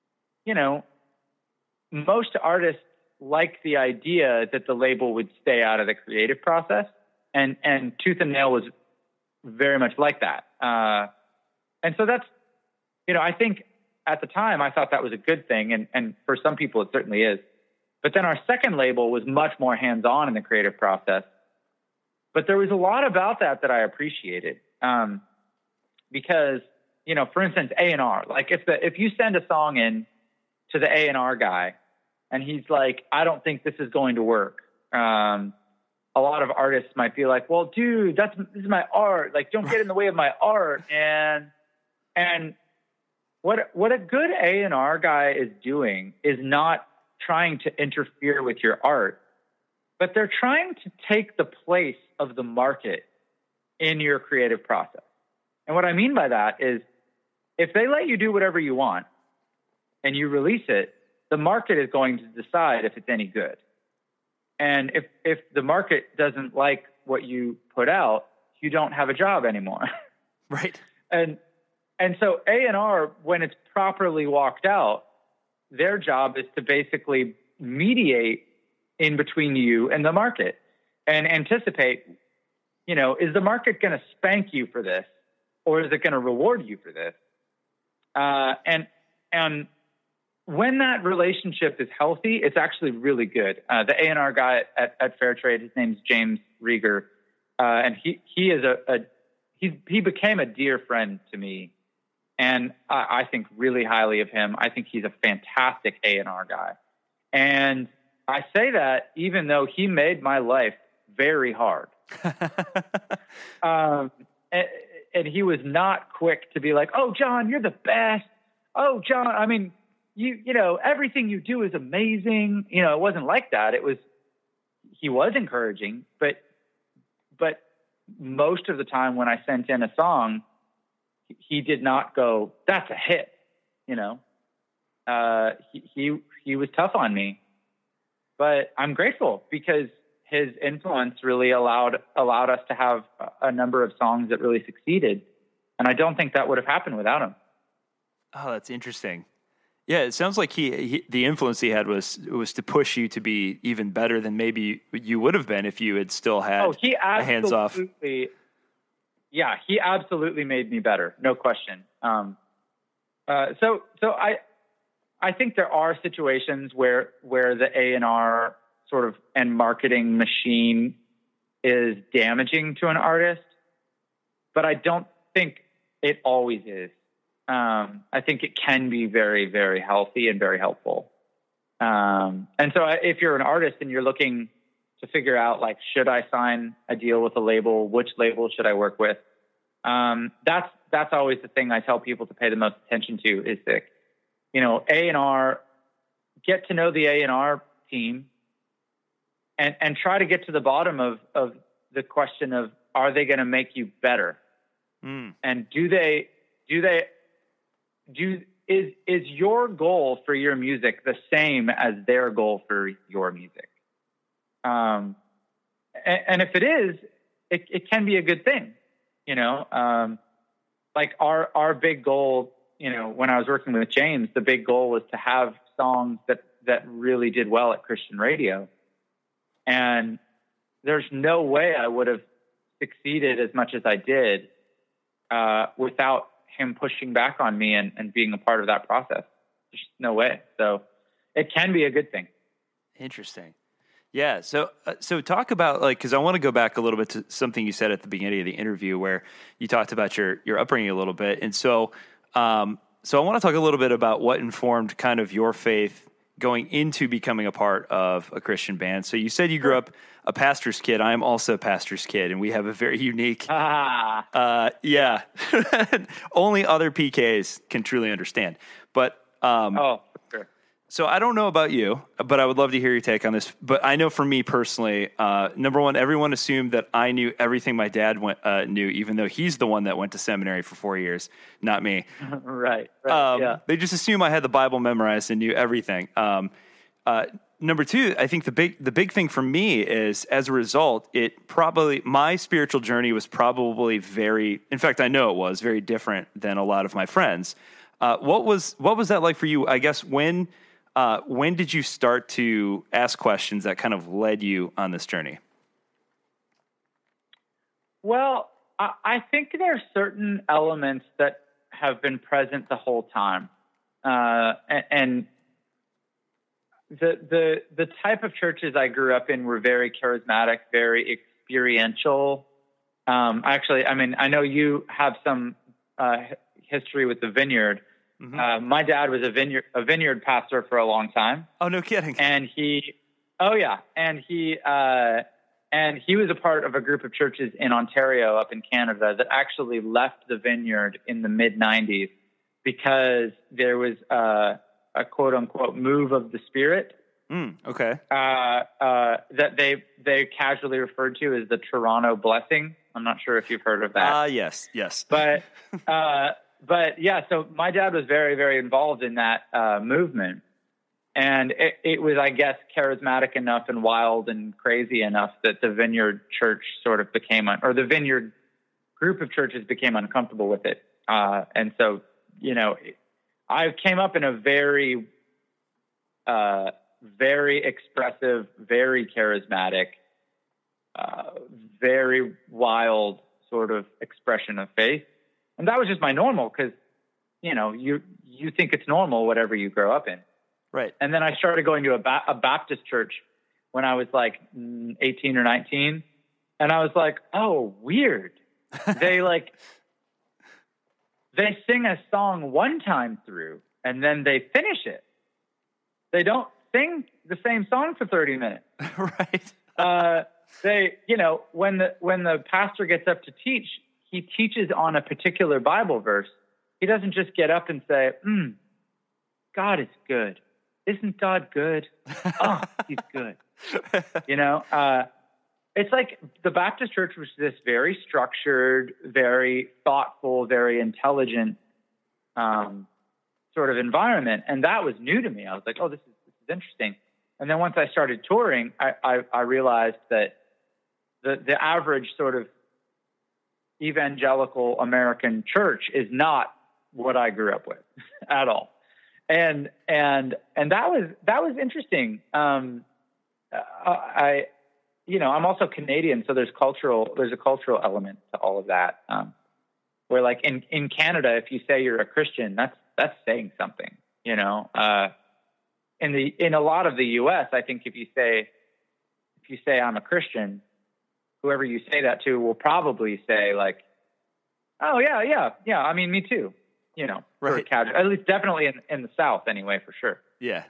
most artists like the idea that the label would stay out of the creative process, and Tooth and Nail was very much like that. And so that's, I think at the time I thought that was a good thing. And for some people it certainly is. But then our second label was much more hands-on in the creative process. But there was a lot about that I appreciated. Because, for instance, A&R, like if you send a song in to the A&R guy and he's like, I don't think this is going to work. A lot of artists might be like, well, dude, this is my art. Like, don't get in the way of my art. And what a good A&R guy is doing is not trying to interfere with your art, but they're trying to take the place of the market in your creative process. And what I mean by that is, if they let you do whatever you want and you release it, the market is going to decide if it's any good. And if the market doesn't like what you put out, you don't have a job anymore. Right. And so A&R, when it's properly walked out, their job is to basically mediate in between you and the market and anticipate, is the market going to spank you for this, or is it going to reward you for this? And when that relationship is healthy, it's actually really good. The A&R guy at Fairtrade, his name's James Rieger, and he became a dear friend to me, and I think really highly of him. I think he's a fantastic A&R guy, and I say that even though he made my life very hard. And he was not quick to be like, oh, John, you're the best. Oh, John, I mean, you know, everything you do is amazing. You know, it wasn't like that. He was encouraging, but most of the time when I sent in a song, he did not go, that's a hit. You know, he was tough on me, but I'm grateful because his influence really allowed us to have a number of songs that really succeeded. And I don't think that would have happened without him. Oh, that's interesting. Yeah, it sounds like the influence he had was to push you to be even better than maybe you would have been if you had still had a hands off. Yeah, he absolutely made me better, no question. So I think there are situations where the A&R sort of and marketing machine is damaging to an artist, but I don't think it always is. I think it can be very, very healthy and very helpful. And so if you're an artist and you're looking to figure out, like, should I sign a deal with a label? Which label should I work with? That's always the thing I tell people to pay the most attention to is that, you know, A&R, get to know the A&R team and try to get to the bottom of the question of, are they going to make you better? And is your goal for your music the same as their goal for your music? And if it is, it can be a good thing, you know. Like our big goal, you know, when I was working with James, the big goal was to have songs that really did well at Christian radio. And there's no way I would have succeeded as much as I did without him pushing back on me and being a part of that process. There's no way. So it can be a good thing. Interesting. Yeah. So talk about, like, cause I want to go back a little bit to something you said at the beginning of the interview where you talked about your upbringing a little bit. And so I want to talk a little bit about what informed kind of your faith going into becoming a part of a Christian band. So you said you grew up a pastor's kid. I am also a pastor's kid, and we have a very unique, yeah, only other PKs can truly understand. But, sure. So I don't know about you, but I would love to hear your take on this. But I know for me personally, number one, everyone assumed that I knew everything my dad knew, even though he's the one that went to seminary for 4 years, not me. Right. Yeah. They just assume I had the Bible memorized and knew everything. Number two, I think the big thing for me is, as a result, my spiritual journey was probably in fact, I know it was very different than a lot of my friends. What was that like for you? I guess when did you start to ask questions that kind of led you on this journey? Well, I think there are certain elements that have been present the whole time. And the type of churches I grew up in were very charismatic, very experiential. Actually, I mean, I know you have some history with the Vineyard. Mm-hmm. My dad was a vineyard pastor for a long time. Oh, no kidding. And he was a part of a group of churches in Ontario up in Canada that actually left the Vineyard in the mid 90s because there was a quote unquote move of the Spirit. Okay. That they casually referred to as the Toronto blessing. I'm not sure if you've heard of that. Yes. But yeah, so my dad was very, very involved in that movement. And it was, I guess, charismatic enough and wild and crazy enough that the Vineyard Church sort of or the Vineyard group of churches became uncomfortable with it. And so, you know, I came up in a very, very expressive, very charismatic, very wild sort of expression of faith. And that was just my normal because, you know, you think it's normal, whatever you grow up in. Right. And then I started going to a Baptist church when I was like 18 or 19. And I was like, oh, weird. They sing a song one time through and then they finish it. They don't sing the same song for 30 minutes. Right. They, you know, when the pastor gets up to teach, he teaches on a particular Bible verse. He doesn't just get up and say, God is good. Isn't God good? Oh, he's good. You know, it's like the Baptist church was this very structured, very thoughtful, very intelligent sort of environment. And that was new to me. I was like, oh, this is interesting. And then once I started touring, I realized that the average sort of evangelical American church is not what I grew up with at all. And that was interesting. I'm also Canadian, so there's a cultural element to all of that. Where like in Canada, if you say you're a Christian, that's saying something, you know. In a lot of the US, I think if you say I'm a Christian, whoever you say that to will probably say like, oh yeah. I mean, me too. You know, right. Casual, at least definitely in the South anyway, for sure. Yeah.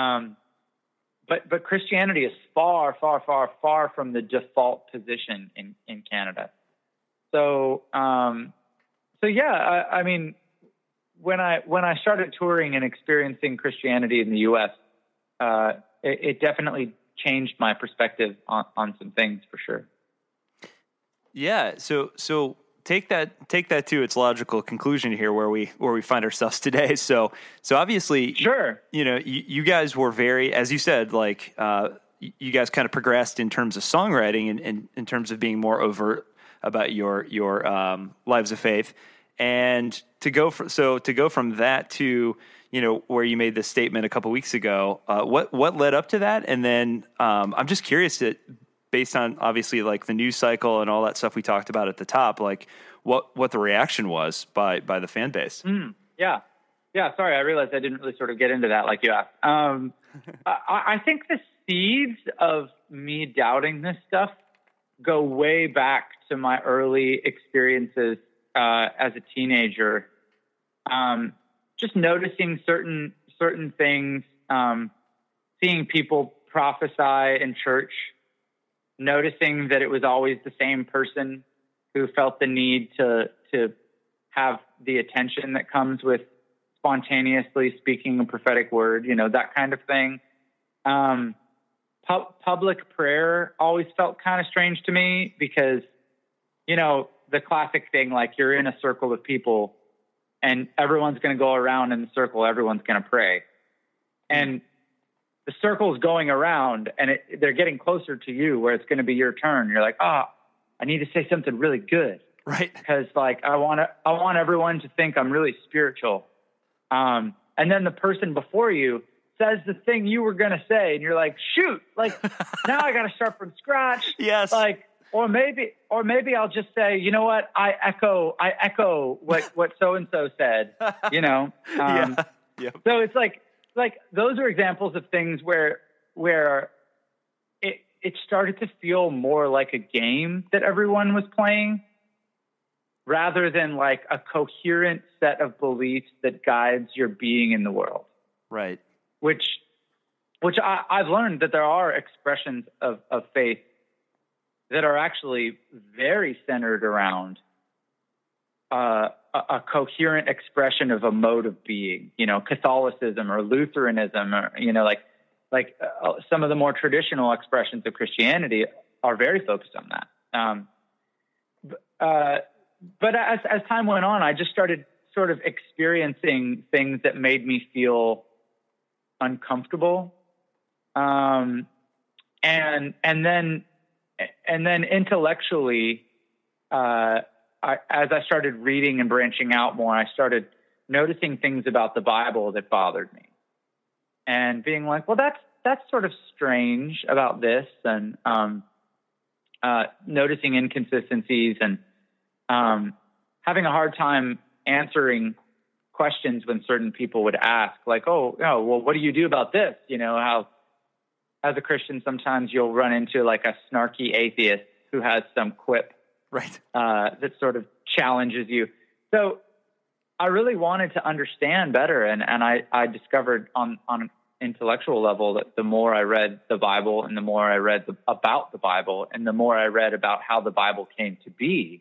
But Christianity is far, far, far, far from the default position in Canada. So yeah, I mean, when I started touring and experiencing Christianity in the U.S., it definitely changed my perspective on some things for sure. Yeah. So take that to its logical conclusion here, where we find ourselves today. So obviously, sure, you guys were very, as you said, like you guys kind of progressed in terms of songwriting and in terms of being more overt about your lives of faith, and to go from that to where you made this statement a couple weeks ago. What led up to that, and then I'm just curious that, based on obviously like the news cycle and all that stuff we talked about at the top, like what the reaction was by the fan base. Yeah. Sorry, I realized I didn't really sort of get into that like you asked. I think the seeds of me doubting this stuff go way back to my early experiences as a teenager. Just noticing certain things, seeing people prophesy in church, noticing that it was always the same person who felt the need to have the attention that comes with spontaneously speaking a prophetic word, that kind of thing. Public prayer always felt kind of strange to me because, the classic thing, like you're in a circle of people and everyone's going to go around in the circle, everyone's going to pray. And the circle's going around and they're getting closer to you where it's going to be your turn. You're like, I need to say something really good. Right. Because like, I want everyone to think I'm really spiritual. And then the person before you says the thing you were going to say and you're like, shoot, like now I got to start from scratch. Yes. Like, or maybe I'll just say, you know what? I echo what so-and-so said, Yeah. So it's like those are examples of things where it started to feel more like a game that everyone was playing rather than like a coherent set of beliefs that guides your being in the world. Right. Which I've learned that there are expressions of faith that are actually very centered around a coherent expression of a mode of being, Catholicism or Lutheranism, or, like some of the more traditional expressions of Christianity are very focused on that. But as time went on, I just started sort of experiencing things that made me feel uncomfortable. And then intellectually, as I started reading and branching out more, I started noticing things about the Bible that bothered me and being like, well, that's sort of strange about this, and noticing inconsistencies and having a hard time answering questions when certain people would ask, like, well, what do you do about this? How as a Christian, sometimes you'll run into like a snarky atheist who has some quip, right, that sort of challenges you. So I really wanted to understand better. And I discovered on an intellectual level that the more I read the Bible and the more I read about the Bible and the more I read about how the Bible came to be,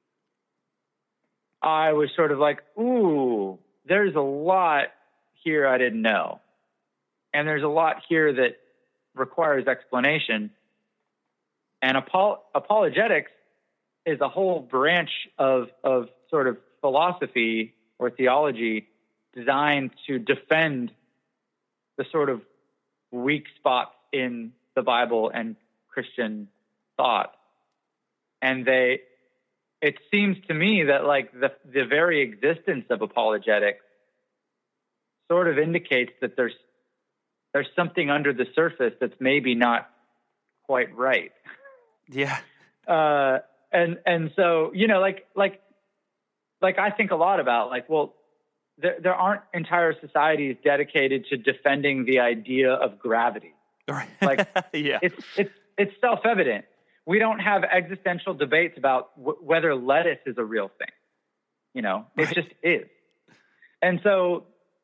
I was sort of like, ooh, there's a lot here I didn't know. And there's a lot here that requires explanation. And apologetics is a whole branch of sort of philosophy or theology designed to defend the sort of weak spots in the Bible and Christian thought. And it seems to me that like the very existence of apologetics sort of indicates that there's something under the surface that's maybe not quite right. Yeah. And so, like I think a lot about like, well, there aren't entire societies dedicated to defending the idea of gravity. Right. Like, yeah, it's self-evident. We don't have existential debates about whether lettuce is a real thing. It just is. And so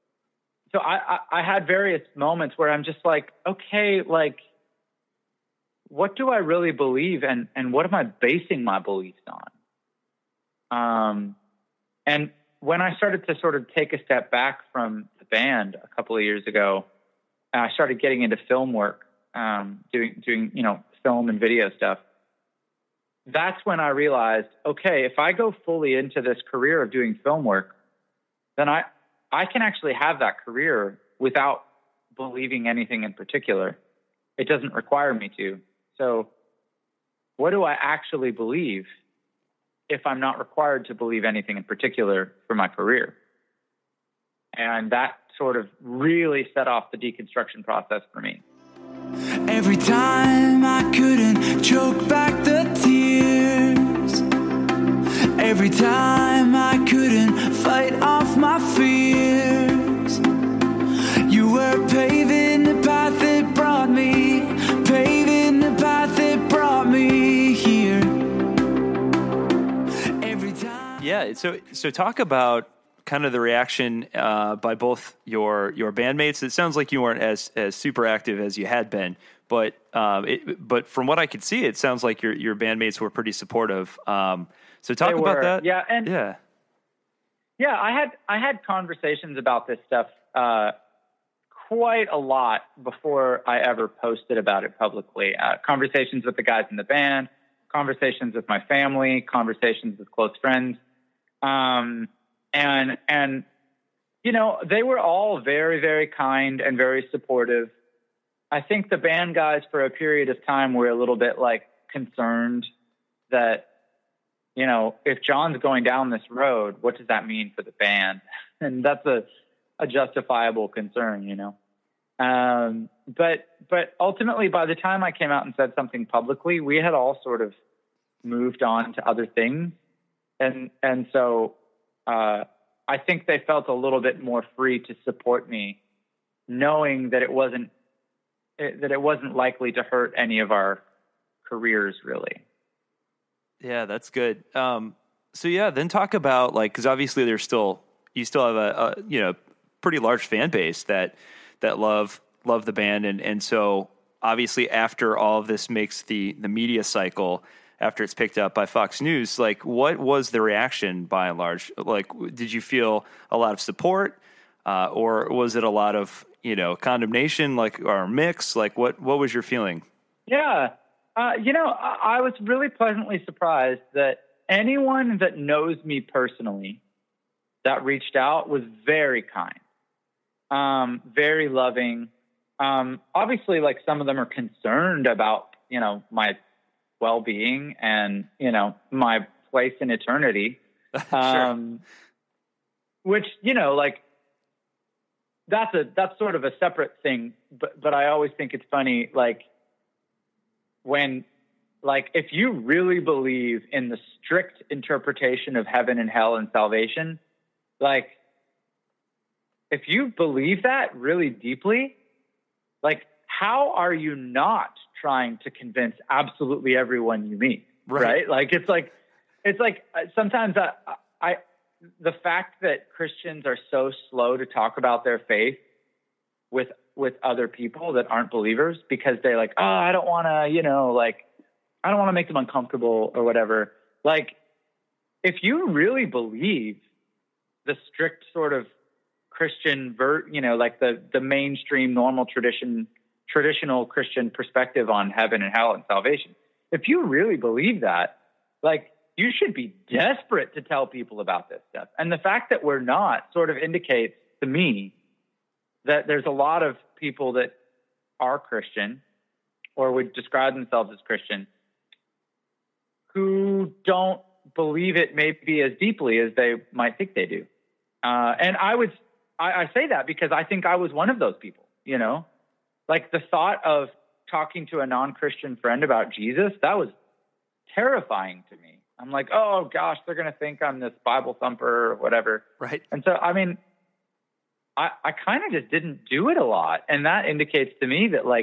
I had various moments where I'm just like, okay, like, what do I really believe and what am I basing my beliefs on? And when I started to sort of take a step back from the band a couple of years ago, I started getting into film work, doing film and video stuff. That's when I realized, okay, if I go fully into this career of doing film work, then I can actually have that career without believing anything in particular. It doesn't require me to. So what do I actually believe if I'm not required to believe anything in particular for my career? And that sort of really set off the deconstruction process for me. Every time I couldn't choke back the tears, every time I couldn't fight off my fears, you were paving the path that brought me, paving the path that brought me here. Every time. Yeah. So talk about kind of the reaction by both your bandmates. It sounds like you weren't as super active as you had been, but from what I could see, it sounds like your bandmates were pretty supportive. So talk about that. Yeah. And yeah, I had conversations about this stuff quite a lot before I ever posted about it publicly. Conversations with the guys in the band, conversations with my family, conversations with close friends. And they were all very, very kind and very supportive. I think the band guys for a period of time were a little bit like concerned that, if John's going down this road, what does that mean for the band? And that's a justifiable concern, But ultimately, by the time I came out and said something publicly, we had all sort of moved on to other things. And so, I think they felt a little bit more free to support me, knowing that it wasn't likely to hurt any of our careers, really. Yeah, that's good. So yeah, then talk about because obviously you still have a pretty large fan base that love the band, and so obviously after all of this makes the media cycle. After it's picked up by Fox News, what was the reaction by and large? Did you feel a lot of support, or was it a lot of, condemnation, or a mix? What was your feeling? Yeah. I was really pleasantly surprised that anyone that knows me personally that reached out was very kind, very loving. Obviously, some of them are concerned about, my well-being and, my place in eternity, Sure. Which, that's sort of a separate thing. But I always think it's funny, when, if you really believe in the strict interpretation of heaven and hell and salvation, if you believe that really deeply, how are you not trying to convince absolutely everyone you meet? Right? It's like sometimes the fact that Christians are so slow to talk about their faith with other people that aren't believers because they're like, oh, I don't want to, I don't want to make them uncomfortable or whatever. If you really believe the strict sort of Christian, the mainstream normal traditional Christian perspective on heaven and hell and salvation, if you really believe that, you should be desperate to tell people about this stuff. And the fact that we're not sort of indicates to me that there's a lot of people that are Christian or would describe themselves as Christian who don't believe it maybe as deeply as they might think they do. And I say that because I think I was one of those people, the thought of talking to a non-Christian friend about Jesus, that was terrifying to me. I'm like, oh gosh, they're going to think I'm this Bible thumper or whatever. Right. And so, I mean, I kind of just didn't do it a lot. And that indicates to me that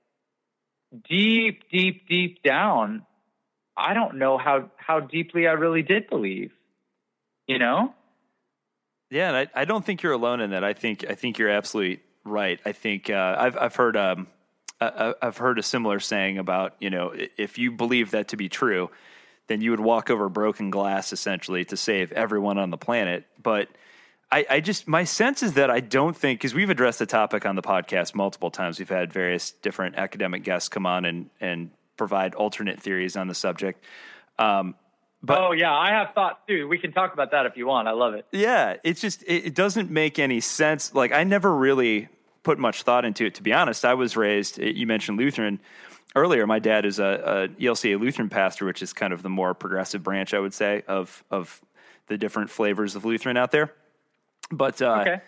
deep down, I don't know how deeply I really did believe, Yeah. And I don't think you're alone in that. I think you're absolutely right. I think I've heard a similar saying about, if you believe that to be true, then you would walk over broken glass essentially to save everyone on the planet. But I just, my sense is that I don't think, because we've addressed the topic on the podcast multiple times. We've had various different academic guests come on and provide alternate theories on the subject. But oh yeah, I have thoughts too. We can talk about that if you want. I love it. Yeah, it's just, it doesn't make any sense. Like, I never really put much thought into it, to be honest. I was raised, you mentioned Lutheran earlier. My dad is a ELCA Lutheran pastor, which is kind of the more progressive branch, I would say, of the different flavors of Lutheran out there. But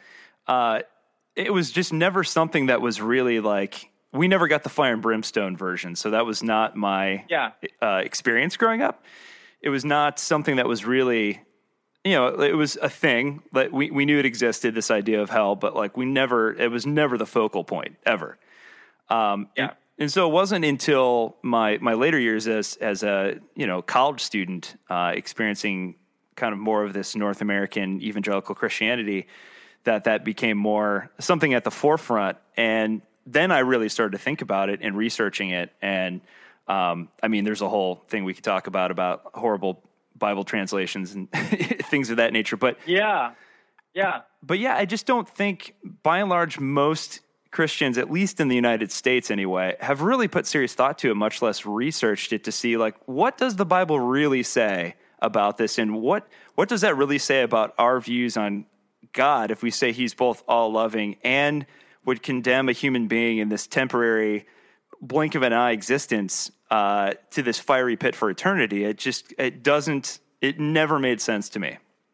it was just never something that was really like, we never got the fire and brimstone version. So that was not my experience growing up. It was not something that was really, it was a thing that we knew it existed, this idea of hell, but like it was never the focal point ever. And so it wasn't until my later years as a, college student, experiencing kind of more of this North American evangelical Christianity that became more something at the forefront. And then I really started to think about it and researching it. And, there's a whole thing we could talk about horrible Bible translations and things of that nature. But yeah, I just don't think, by and large, most Christians, at least in the United States anyway, have really put serious thought to it, much less researched it to see, like, what does the Bible really say about this, and what does that really say about our views on God if we say he's both all-loving and would condemn a human being in this temporary blink of an eye existence to this fiery pit for eternity? It never made sense to me.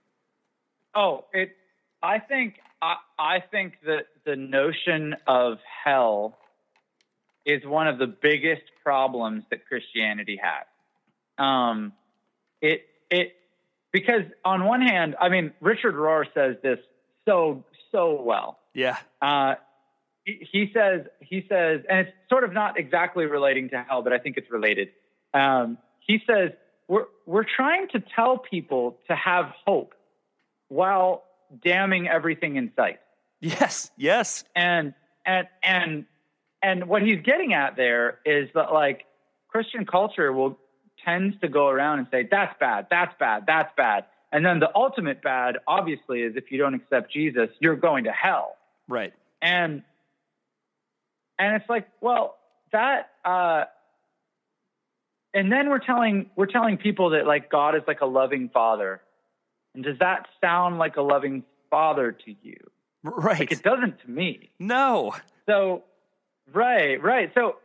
I think that the notion of hell is one of the biggest problems that Christianity has. Because on one hand, Richard Rohr says this so well. Yeah. He says, and it's sort of not exactly relating to hell, but I think it's related. He says, we're trying to tell people to have hope while damning everything in sight. Yes. And what he's getting at there is that, like, Christian culture tends to go around and say, that's bad, that's bad, that's bad. And then the ultimate bad, obviously, is if you don't accept Jesus, you're going to hell. Right. And it's like, well, that, and then we're telling people that, like, God is like a loving father. And does that sound like a loving father to you? Right. Like, it doesn't to me. No. So, right. So,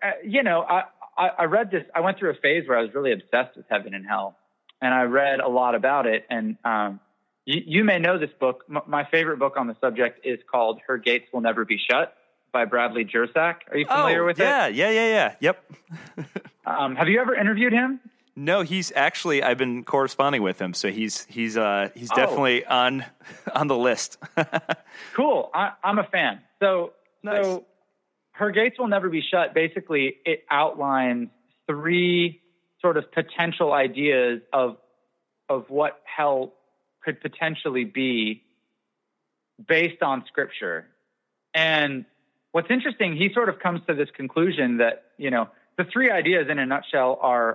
I read this. I went through a phase where I was really obsessed with heaven and hell, and I read a lot about it. And you may know this book. My favorite book on the subject is called "Her Gates Will Never Be Shut" by Bradley Jersak. Are you familiar with it? Yeah. Yep. Have you ever interviewed him? No, he's actually, I've been corresponding with him, so he's definitely on the list. Cool. I'm a fan. So, nice. So Her Gates Will Never Be Shut. Basically, it outlines 3 sort of potential ideas of what hell could potentially be based on Scripture. And what's interesting, he sort of comes to this conclusion that, the 3 ideas in a nutshell are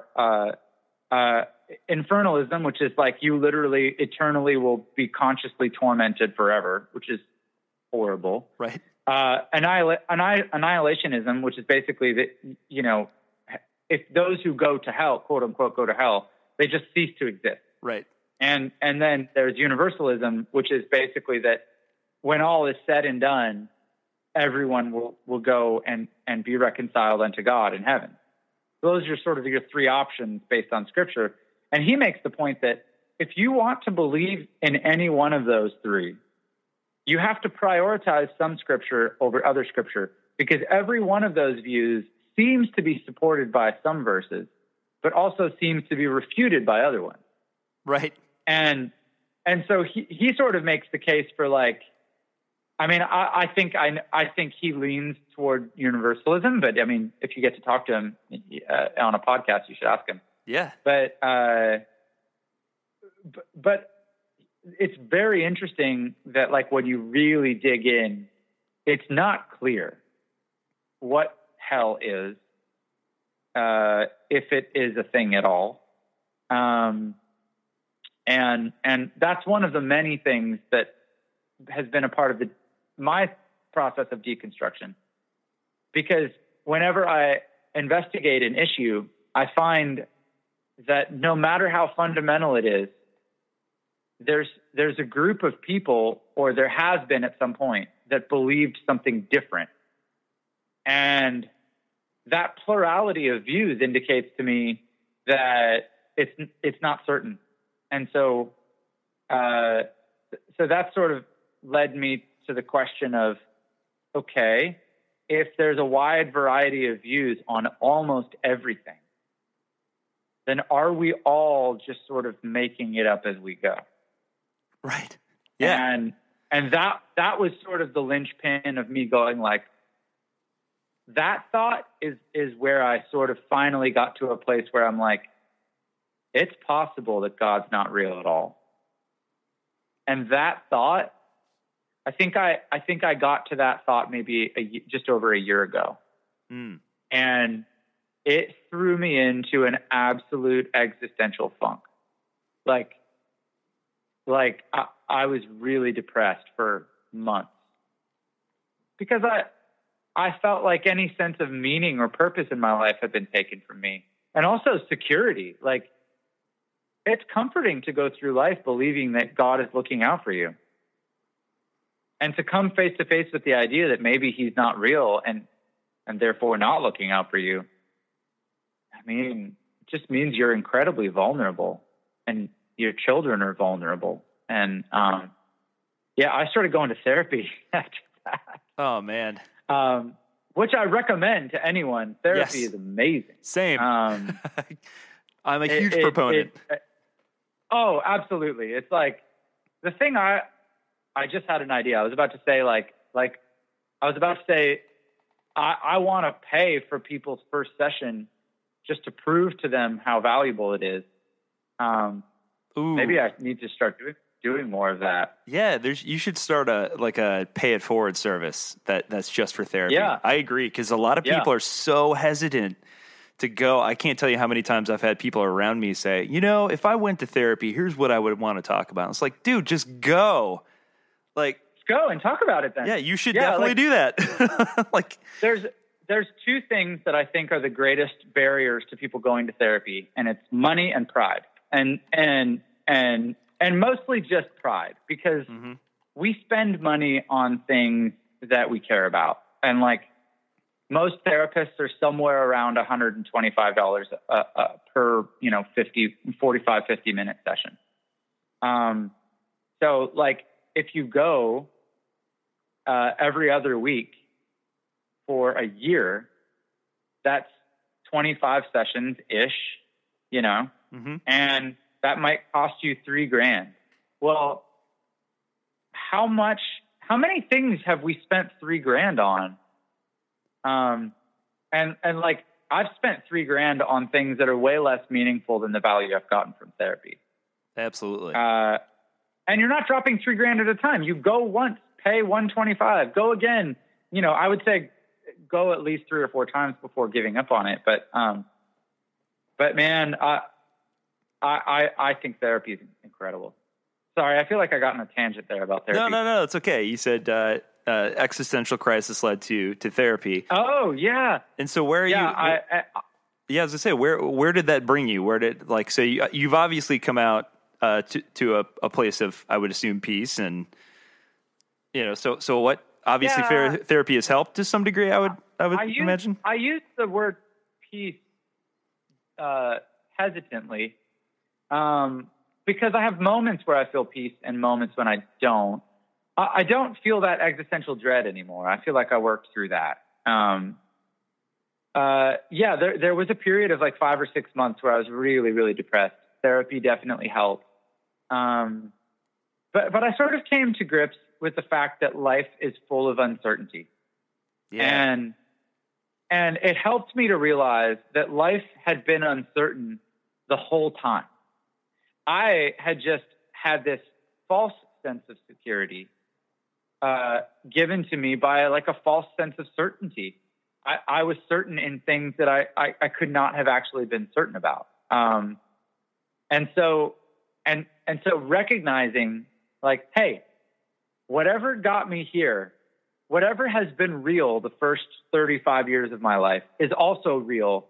infernalism, which is like you literally eternally will be consciously tormented forever, which is horrible. Right. Annihilationism, which is basically that, if those who go to hell, quote unquote, go to hell, they just cease to exist. Right. And then there's universalism, which is basically that when all is said and done, everyone will go and be reconciled unto God in heaven. Those are sort of your 3 options based on Scripture. And he makes the point that if you want to believe in any one of those 3, you have to prioritize some Scripture over other Scripture, because every one of those views seems to be supported by some verses, but also seems to be refuted by other ones. Right. And so he sort of makes the case for, like, I think he leans toward universalism, but if you get to talk to him on a podcast, you should ask him. Yeah. But it's very interesting that, like, when you really dig in, it's not clear what hell is, if it is a thing at all. And that's one of the many things that has been a part of my process of deconstruction, because whenever I investigate an issue, I find that no matter how fundamental it is, there's a group of people, or there has been at some point, that believed something different. And that plurality of views indicates to me that it's not certain. And so that sort of led me to the question of, okay, if there's a wide variety of views on almost everything, then are we all just sort of making it up as we go? Right. Yeah. And that was sort of the linchpin of me going like, that thought is where I sort of finally got to a place where I'm like, it's possible that God's not real at all. And that thought, I think I got to that thought maybe just over a year ago. And it threw me into an absolute existential funk. Like I was really depressed for months, because I felt like any sense of meaning or purpose in my life had been taken from me. And also security. Like, it's comforting to go through life believing that God is looking out for you, and to come face to face with the idea that maybe he's not real and therefore not looking out for you. I mean, it just means you're incredibly vulnerable, and your children are vulnerable. And I started going to therapy after that. Oh man. Which I recommend to anyone. Therapy is amazing. Same. I'm a huge proponent. Oh, absolutely. It's like the thing I just had an idea. I was about to say I want to pay for people's first session just to prove to them how valuable it is. Maybe I need to start doing more of that. Yeah, you should start a pay it forward service that's just for therapy. Yeah. I agree, because a lot of people are so hesitant to go. I can't tell you how many times I've had people around me say, if I went to therapy, here's what I would want to talk about. And it's like, dude, just go. Like, go and talk about it then. Yeah, you should definitely do that. Like, there's two things that I think are the greatest barriers to people going to therapy, and it's money and pride. And mostly just pride, because we spend money on things that we care about. And like, most therapists are somewhere around $125 per 45, 50 minute session. So like, if you go every other week for a year, that's 25 sessions ish, and that might cost you $3,000. Well, how many things have we spent $3,000 on? And like, I've spent $3,000 on things that are way less meaningful than the value I've gotten from therapy. Absolutely. And you're not dropping $3,000 at a time. You go once, pay $125, go again. I would say go at least 3 or 4 times before giving up on it. But man, I think therapy is incredible. Sorry, I feel like I got on a tangent there about therapy. No, it's okay. You said existential crisis led to therapy. Oh yeah. And so where are you? I was gonna say, where did that bring you? Where did so you've obviously come out to a place of, I would assume, peace, and so what? Obviously, therapy has helped to some degree. I would imagine. I use the word peace hesitantly, because I have moments where I feel peace and moments when I don't. I don't feel that existential dread anymore. I feel like I worked through that. There was a period of like 5 or 6 months where I was really, really depressed. Therapy definitely helped. But I sort of came to grips with the fact that life is full of uncertainty. Yeah. And it helped me to realize that life had been uncertain the whole time. I had just had this false sense of security given to me by like a false sense of certainty. I was certain in things that I could not have actually been certain about. And so recognizing like, hey, whatever got me here, whatever has been real the first 35 years of my life is also real,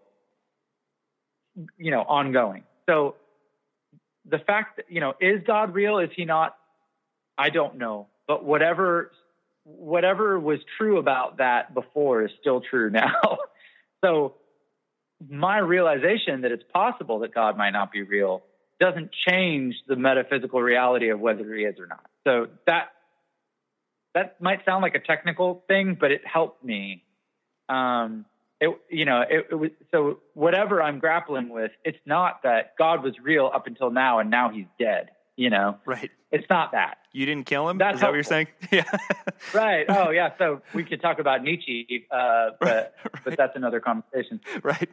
ongoing. So the fact that, is God real? Is he not? I don't know. But whatever was true about that before is still true now. So my realization that it's possible that God might not be real doesn't change the metaphysical reality of whether he is or not. So that might sound like a technical thing, but it helped me. So whatever I'm grappling with, it's not that God was real up until now and now he's dead, Right. It's not that. You didn't kill him? Is that what you're saying? Yeah. Right. Oh, yeah. So we could talk about Nietzsche, but that's another conversation. Right.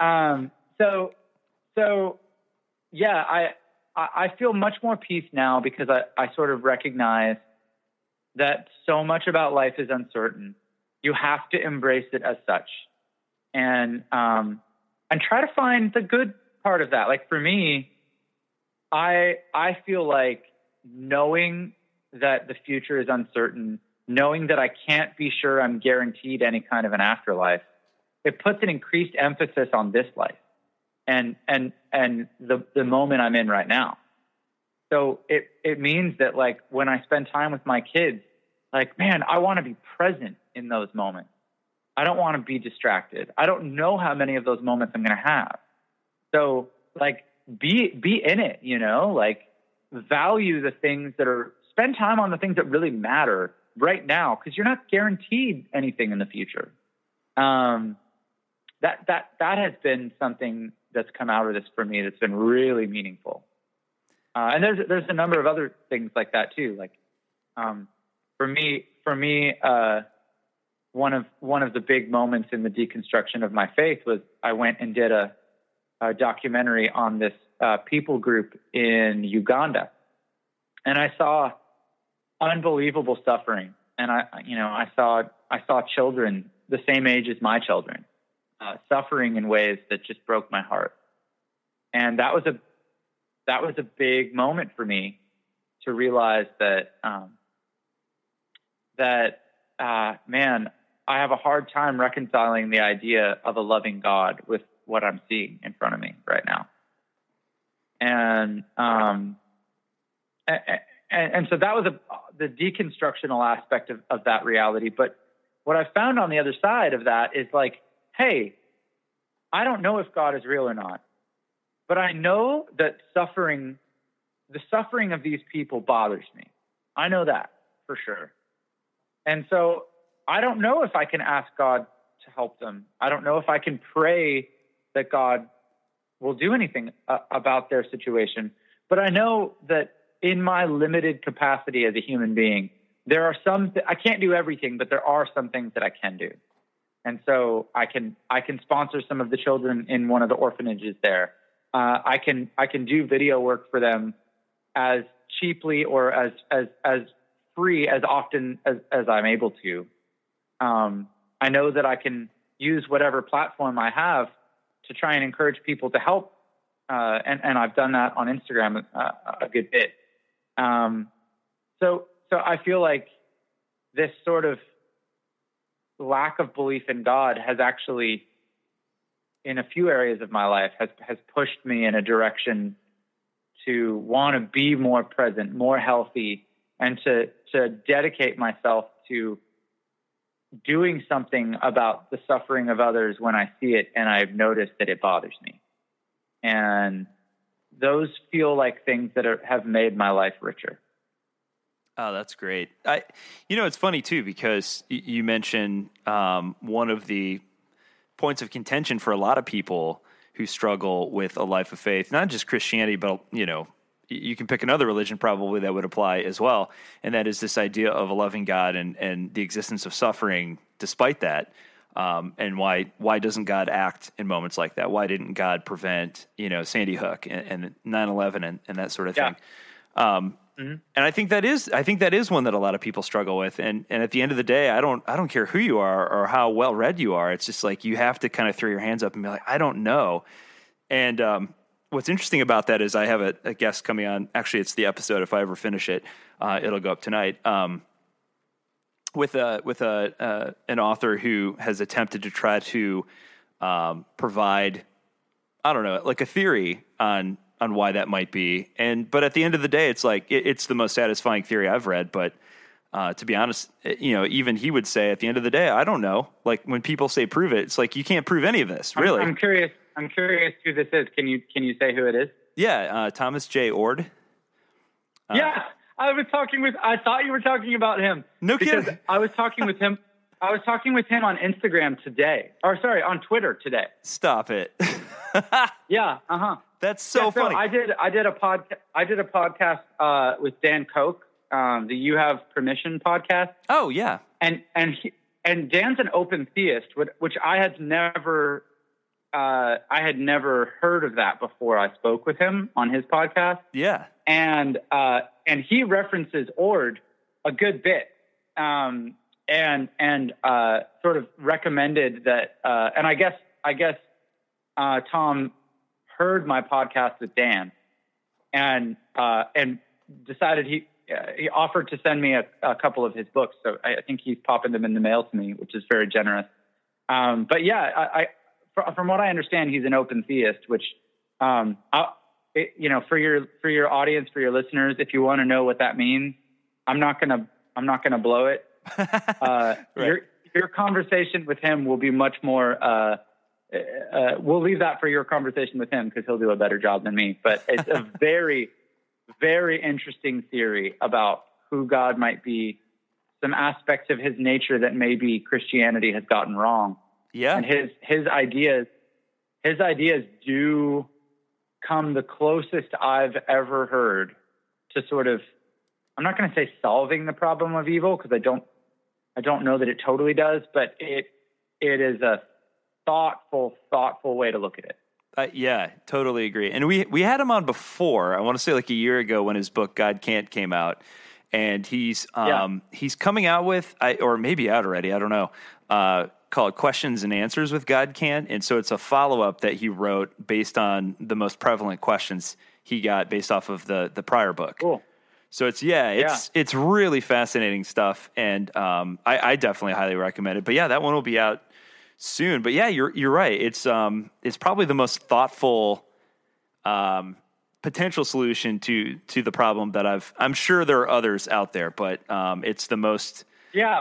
So yeah, I feel much more peace now because I sort of recognize that so much about life is uncertain. You have to embrace it as such, and try to find the good part of that. Like for me, I feel like knowing that the future is uncertain, knowing that I can't be sure I'm guaranteed any kind of an afterlife, it puts an increased emphasis on this life and the moment I'm in right now. So it means that like when I spend time with my kids, like, man, I want to be present in those moments. I don't want to be distracted. I don't know how many of those moments I'm going to have. So like be in it, like value the things spend time on the things that really matter right now, because you're not guaranteed anything in the future. That has been something that's come out of this for me that's been really meaningful. And there's a number of other things like that too. Like for me, one of the big moments in the deconstruction of my faith was I went and did a documentary on this people group in Uganda, and I saw unbelievable suffering. And I saw children the same age as my children suffering in ways that just broke my heart. And that was a big moment for me to realize that man, I have a hard time reconciling the idea of a loving God with what I'm seeing in front of me right now. And so that was the deconstructional aspect of that reality. But what I found on the other side of that is like, hey, I don't know if God is real or not, but I know that the suffering of these people bothers me. I know that for sure. And so I don't know if I can ask God to help them. I don't know if I can pray that God will do anything about their situation. But I know that in my limited capacity as a human being, there are I can't do everything, but there are some things that I can do. And so I can sponsor some of the children in one of the orphanages there. I can do video work for them as cheaply or as free as often as I'm able to. I know that I can use whatever platform I have to try and encourage people to help. And I've done that on Instagram a good bit. So I feel like this sort of lack of belief in God has actually, in a few areas of my life, has pushed me in a direction to want to be more present, more healthy, and to dedicate myself to doing something about the suffering of others when I see it and I've noticed that it bothers me. And those feel like things that have made my life richer. Oh, that's great. It's funny too, because you mentioned one of the points of contention for a lot of people who struggle with a life of faith, not just Christianity, but, you can pick another religion probably that would apply as well. And that is this idea of a loving God and the existence of suffering despite that. And why doesn't God act in moments like that? Why didn't God prevent, Sandy Hook and 9/11 and that sort of thing? And I think that is one that a lot of people struggle with. And at the end of the day, I don't care who you are or how well read you are. It's just like, you have to kind of throw your hands up and be like, I don't know. And, what's interesting about that is I have a guest coming on. Actually, it's the episode. If I ever finish it, it'll go up tonight. with an author who has attempted to try to provide, I don't know, like a theory on why that might be. But at the end of the day, it's like it's the most satisfying theory I've read. But to be honest, even he would say at the end of the day, I don't know. Like when people say prove it, it's like you can't prove any of this, really. I'm curious who this is. Can you say who it is? Yeah, Thomas J. Ord. Yeah, I thought you were talking about him. No kidding. I was talking with him. I was talking with him on Instagram today. Or sorry, on Twitter today. Stop it. Yeah. Uh-huh. That's so funny. I did a podcast with Dan Koch, the You Have Permission podcast. Oh yeah. And Dan's an open theist, which I had never heard of that before I spoke with him on his podcast. Yeah. And he references Ord a good bit. And sort of recommended that, and I guess Tom heard my podcast with Dan and decided he offered to send me a couple of his books. So I think he's popping them in the mail to me, which is very generous. But yeah, from what I understand, he's an open theist, which, for your audience, for your listeners, if you want to know what that means, I'm not gonna blow it. Right. Your conversation with him will be much more, we'll leave that for your conversation with him because he'll do a better job than me. But it's a very, very interesting theory about who God might be, some aspects of his nature that maybe Christianity has gotten wrong. Yeah. And his ideas do come the closest I've ever heard to sort of, I'm not going to say solving the problem of evil, because I don't know that it totally does, but it is a thoughtful way to look at it. Yeah, totally agree. And we had him on before, I want to say like a year ago when his book God Can't came out. And he's coming out with, or maybe out already, I don't know, called Questions and Answers with God Can't. And so it's a follow-up that he wrote based on the most prevalent questions he got based off of the prior book. Cool. So it's really fascinating stuff, and I definitely highly recommend it. But yeah, that one will be out soon. But yeah, you're right. It's probably the most thoughtful potential solution to the problem that I'm sure there are others out there, but it's the most. Yeah,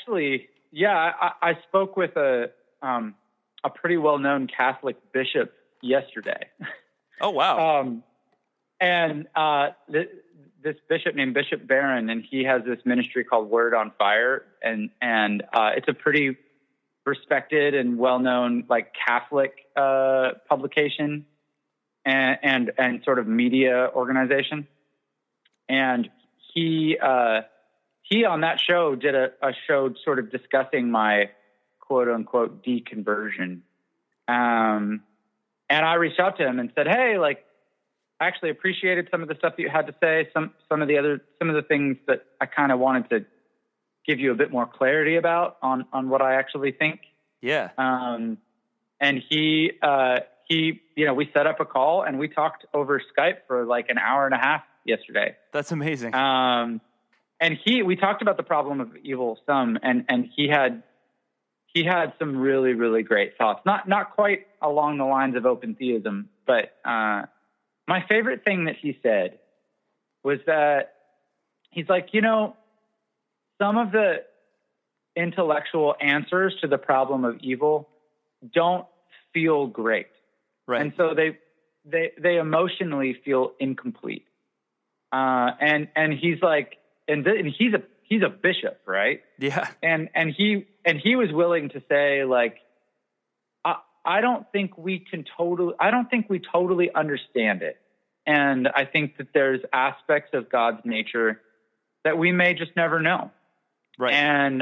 I spoke with a pretty well known Catholic bishop yesterday. Oh wow! And this bishop named Bishop Barron, and he has this ministry called Word on Fire, and it's a pretty respected and well-known like Catholic publication and sort of media organization. And he on that show did a show sort of discussing my quote unquote deconversion. And I reached out to him and said, hey, like, I actually appreciated some of the stuff that you had to say. Some of the things that I kind of wanted to give you a bit more clarity about on what I actually think. Yeah. And he, we set up a call and we talked over Skype for like an hour and a half yesterday. That's amazing. And we talked about the problem of evil some, and he had some really, really great thoughts. Not quite along the lines of open theism, but, my favorite thing that he said was that he's like, some of the intellectual answers to the problem of evil don't feel great. Right. And so they emotionally feel incomplete. And he's like, and he's a bishop, right? Yeah. And he was willing to say like, I don't think we totally understand it. And I think that there's aspects of God's nature that we may just never know. Right. And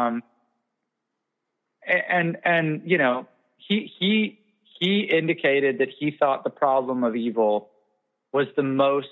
he indicated that he thought the problem of evil was the most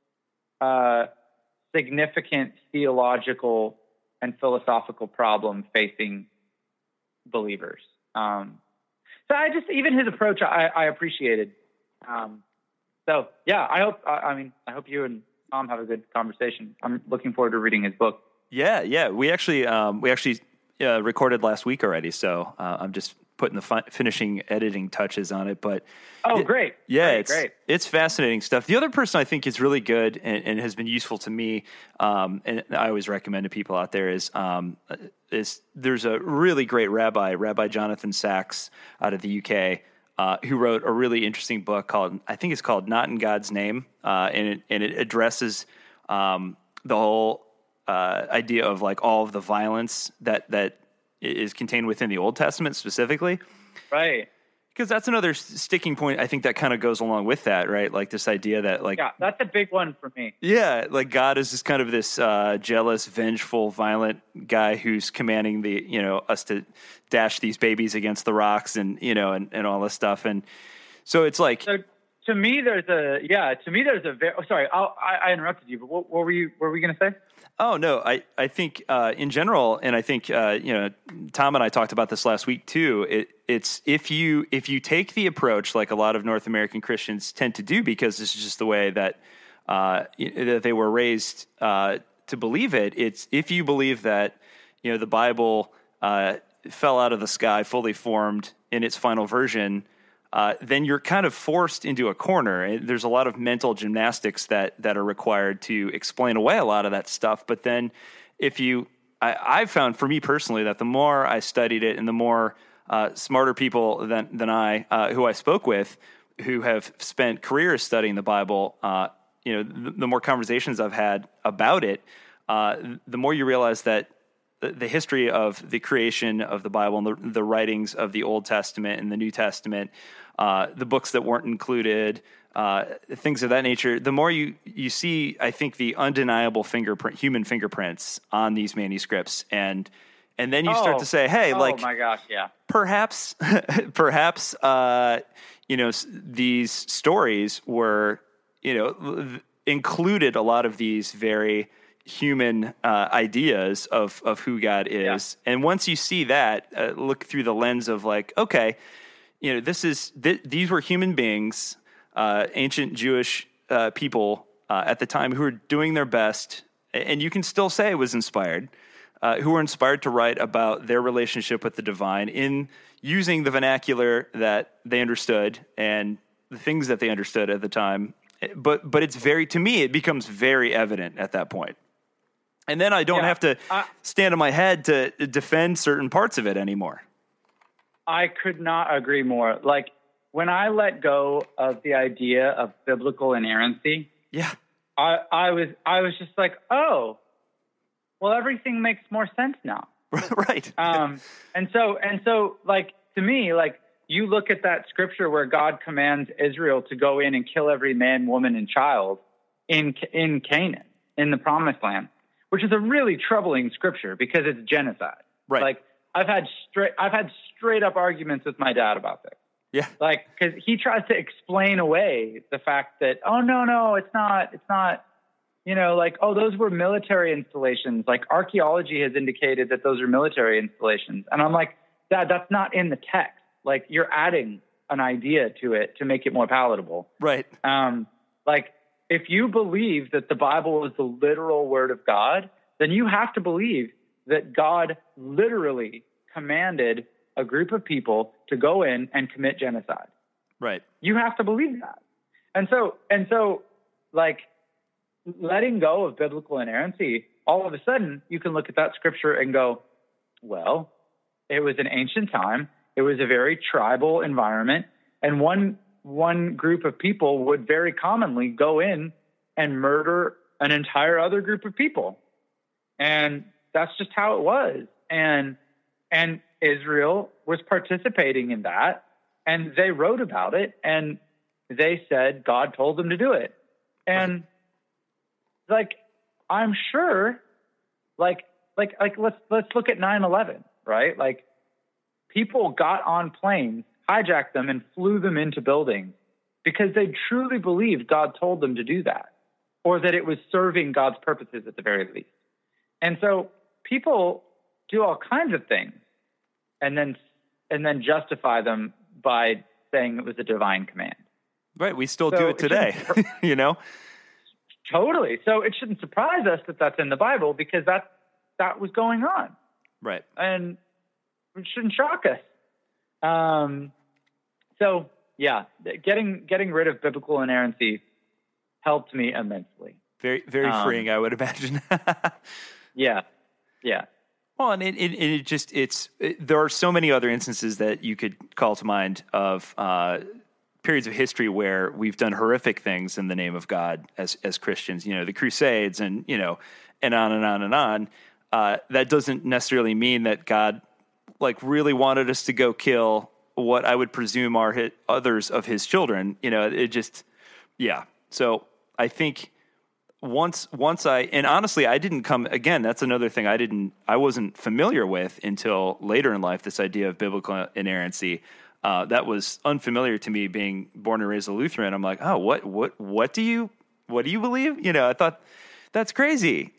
significant theological and philosophical problem facing believers. So even his approach, I appreciated. So yeah, I hope you and Tom have a good conversation. I'm looking forward to reading his book. Yeah. We actually recorded last week already, so I'm just putting the finishing editing touches on it. But great. Yeah, great. It's fascinating stuff. The other person I think is really good and has been useful to me, and I always recommend to people out there is there's a really great Rabbi Jonathan Sachs out of the UK, who wrote a really interesting book called Not in God's Name, and it addresses the whole idea of like all of the violence that is contained within the Old Testament specifically. Right. Because that's another sticking point, I think, that kind of goes along with that, right? Like this idea that like... Yeah, that's a big one for me. Yeah, like God is just kind of this jealous, vengeful, violent guy who's commanding us to dash these babies against the rocks and all this stuff. And so it's like... So to me, there's a very... Oh, sorry, I interrupted you, but what were we going to say? Oh, no, I think in general, and I think, Tom and I talked about this last week too, it's if you take the approach like a lot of North American Christians tend to do, because this is just the way that they were raised to believe it, it's if you believe that, the Bible fell out of the sky fully formed in its final version, then you're kind of forced into a corner. There's a lot of mental gymnastics that are required to explain away a lot of that stuff. But then I've found for me personally that the more I studied it and the more smarter people than I, who I spoke with, who have spent careers studying the Bible, the more conversations I've had about it, the more you realize that the history of the creation of the Bible and the writings of the Old Testament and the New Testament, the books that weren't included, things of that nature, the more you see, I think, the undeniable human fingerprints on these manuscripts. And then you start to say, hey, oh my gosh, yeah. Perhaps, these stories were, included a lot of these very human ideas of who God is. Yeah. And once you see that, look through the lens of like, okay, these were human beings, ancient Jewish people at the time who were doing their best, and you can still say it was inspired, who were inspired to write about their relationship with the divine in using the vernacular that they understood and the things that they understood at the time. But to me, it becomes very evident at that point. And then I don't have to stand on my head to defend certain parts of it anymore. I could not agree more. Like, when I let go of the idea of biblical inerrancy, I was just like, oh, well, everything makes more sense now. Right. And so, like, to me, like, you look at that scripture where God commands Israel to go in and kill every man, woman, and child in Canaan, in the promised land, which is a really troubling scripture because it's genocide. Right. Like, I've had straight up arguments with my dad about this. Yeah. Like, because he tries to explain away the fact that, oh, no, it's not, like, oh, those were military installations. Like, archaeology has indicated that those are military installations. And I'm like, Dad, that's not in the text. Like, you're adding an idea to it to make it more palatable. Right. Like, if you believe that the Bible is the literal word of God, then you have to believe that God literally commanded a group of people to go in and commit genocide. Right. You have to believe that. And so, like, letting go of biblical inerrancy, all of a sudden you can look at that scripture and go, well, it was an ancient time. It was a very tribal environment. And one group of people would very commonly go in and murder an entire other group of people. And that's just how it was. And Israel was participating in that, and they wrote about it, and they said God told them to do it. And like, I'm sure, like let's look at 9/11, right? Like, people got on planes, hijacked them, and flew them into buildings because they truly believed God told them to do that, or that it was serving God's purposes at the very least. And so people do all kinds of things and then justify them by saying it was a divine command. Right. We still do it today, Totally. So it shouldn't surprise us that that's in the Bible, because that was going on. Right. And it shouldn't shock us. So yeah, getting rid of biblical inerrancy helped me immensely. Very, very freeing, I would imagine. Yeah. Well, and there are so many other instances that you could call to mind of periods of history where we've done horrific things in the name of God as Christians, the Crusades and, and on and on and on. That doesn't necessarily mean that God really wanted us to go kill what I would presume are others of his children. So I think once and honestly, I didn't come again. That's another thing I wasn't familiar with until later in life. This idea of biblical inerrancy, that was unfamiliar to me being born and raised a Lutheran. I'm like, oh, what do you believe? I thought that's crazy.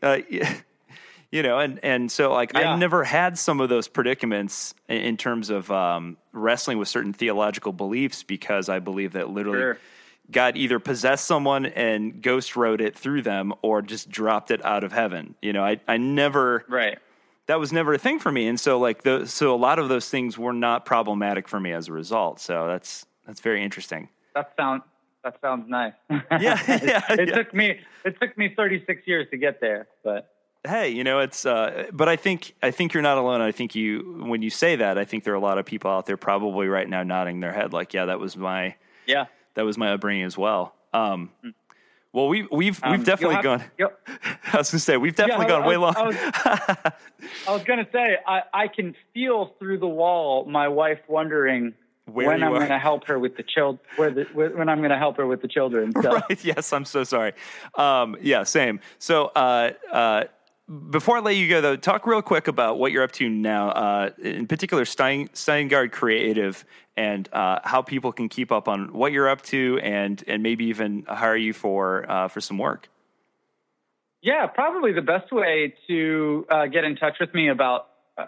And so I never had some of those predicaments in terms of wrestling with certain theological beliefs, because I believe that literally God either possessed someone and ghost wrote it through them or just dropped it out of heaven. I never, that was never a thing for me. And so so a lot of those things were not problematic for me as a result. So that's very interesting. That sounds nice. It took me 36 years to get there, but hey, it's, but I think you're not alone. I think when you say that, I think there are a lot of people out there probably right now nodding their head like, yeah, that was my upbringing as well. Well, we've definitely gone. Yep. I was going to say we've definitely gone way long. I was going to say I can feel through the wall my wife wondering when I'm going to help her with the when I'm going to help her with the children. So. Right? Yes, I'm so sorry. Same. So before I let you go, though, talk real quick about what you're up to now. In particular, Steingard Creative, and how people can keep up on what you're up to, and maybe even hire you for some work. Yeah, probably the best way to get in touch with me about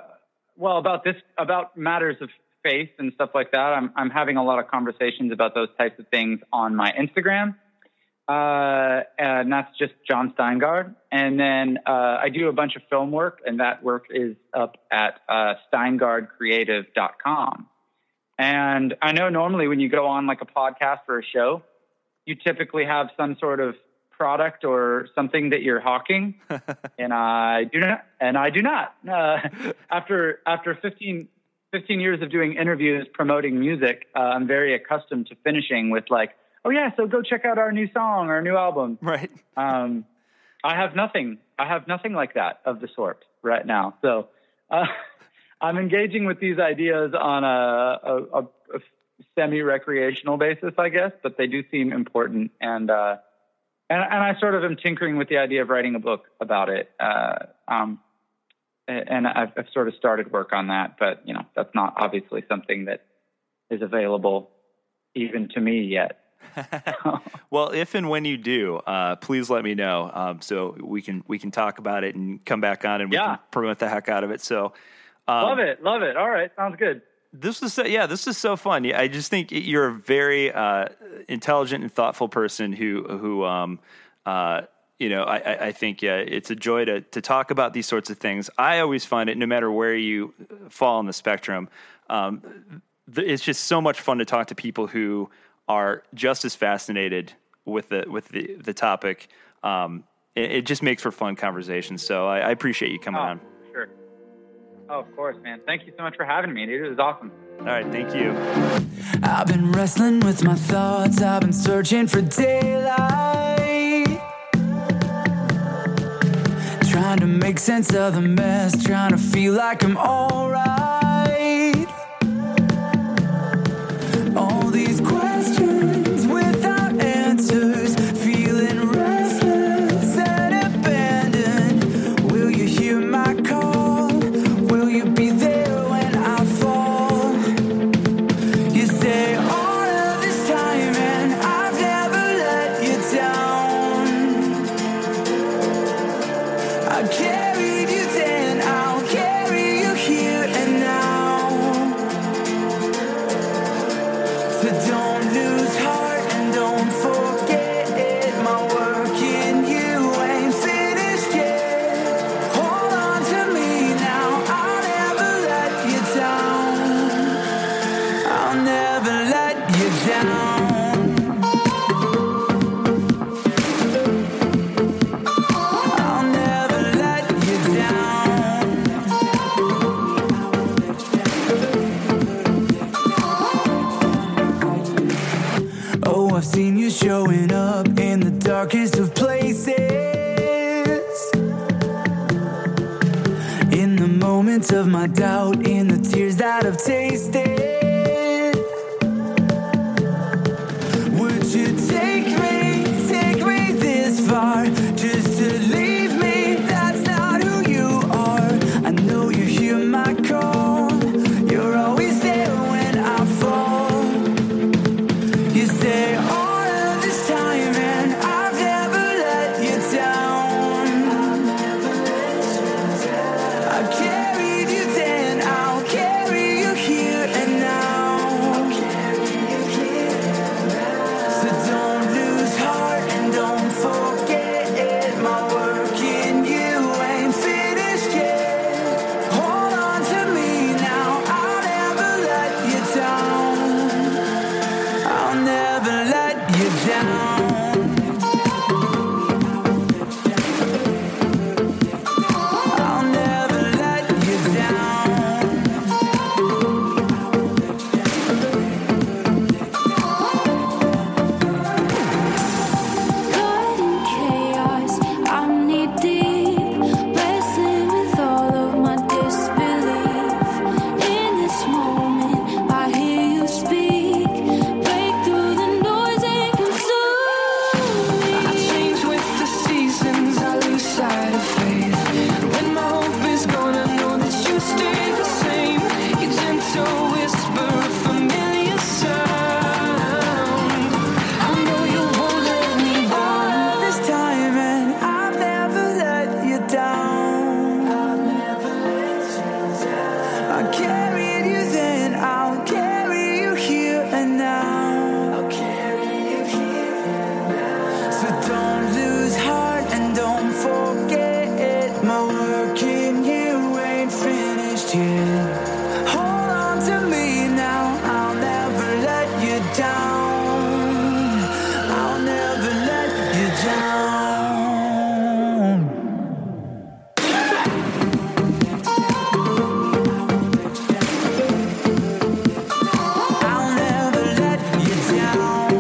matters of faith and stuff like that. I'm having a lot of conversations about those types of things on my Instagram, and that's just Jon Steingard. And then I do a bunch of film work, and that work is up at steingardcreative.com. And I know normally when you go on a podcast or a show, you typically have some sort of product or something that you're hawking, and I do not. After 15 years of doing interviews promoting music, I'm very accustomed to finishing with oh yeah, so go check out our new song, our new album. Right. I have nothing like that of the sort right now. So I'm engaging with these ideas on a semi-recreational basis, I guess, but they do seem important. And I sort of am tinkering with the idea of writing a book about it. And I've sort of started work on that, but that's not obviously something that is available even to me yet. Well, if and when you do, please let me know, so we can talk about it and come back on and we can promote the heck out of it. So love it. All right, sounds good. This is so fun. I just think you're a very intelligent and thoughtful person who I think it's a joy to talk about these sorts of things. I always find it, no matter where you fall on the spectrum, it's just so much fun to talk to people who are just as fascinated with the topic. It just makes for fun conversations. So I appreciate you coming on. Sure. Oh, of course, man. Thank you so much for having me, dude. It was awesome. All right. Thank you. I've been wrestling with my thoughts. I've been searching for daylight, trying to make sense of the mess, trying to feel like I'm all right. All these questions without answers, feeling restless and abandoned. Will you hear my call? Will you be there when I fall? You say all of this time and I've never let you down. I carried you then, I'll carry you here and I've seen you showing up in the darkest of places. In the moments of my doubt, in the tears that I've tasted. Would you take me this far just to leave me? That's not who you are. I know you hear my call. You're always there when I fall. You say all of this time and I've never let you down. I carried you then, I'll carry you here and now. So don't lose heart and don't forget it. My work in you ain't finished yet. Hold on to me now, I'll never let you down. I'll never let you down. I'll never let you down. Caught in chaos, I'm knee deep, wrestling with all of my disbelief. In this moment, I hear you speak, break through the noise and consume me. I change with the seasons, I lose sight of faith. When my hope is gone, I know that you stay the same. Your gentle whisper, a familiar sound. I know you won't let me down. All this time and I've never let you down. I'll never let you down. I carried you then, I'll carry you here and now. I'll carry you here and now. So don't lose heart and don't forget it. My work in you ain't finished yet. Hold on to me now, I'll never let you down. I'll never let you down. I'll never let you down.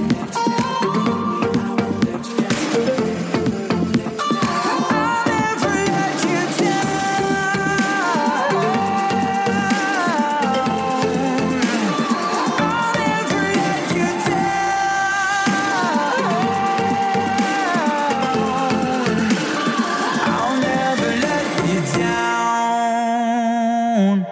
I'll never let you down. I'll never let you down. I'll never let you down.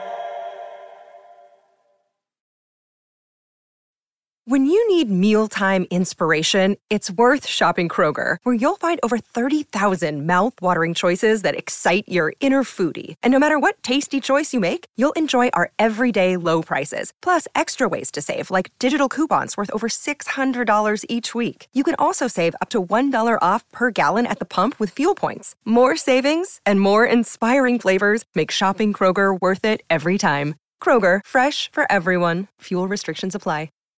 When you need mealtime inspiration, it's worth shopping Kroger, where you'll find over 30,000 mouth-watering choices that excite your inner foodie. And no matter what tasty choice you make, you'll enjoy our everyday low prices, plus extra ways to save, like digital coupons worth over $600 each week. You can also save up to $1 off per gallon at the pump with fuel points. More savings and more inspiring flavors make shopping Kroger worth it every time. Kroger, fresh for everyone. Fuel restrictions apply.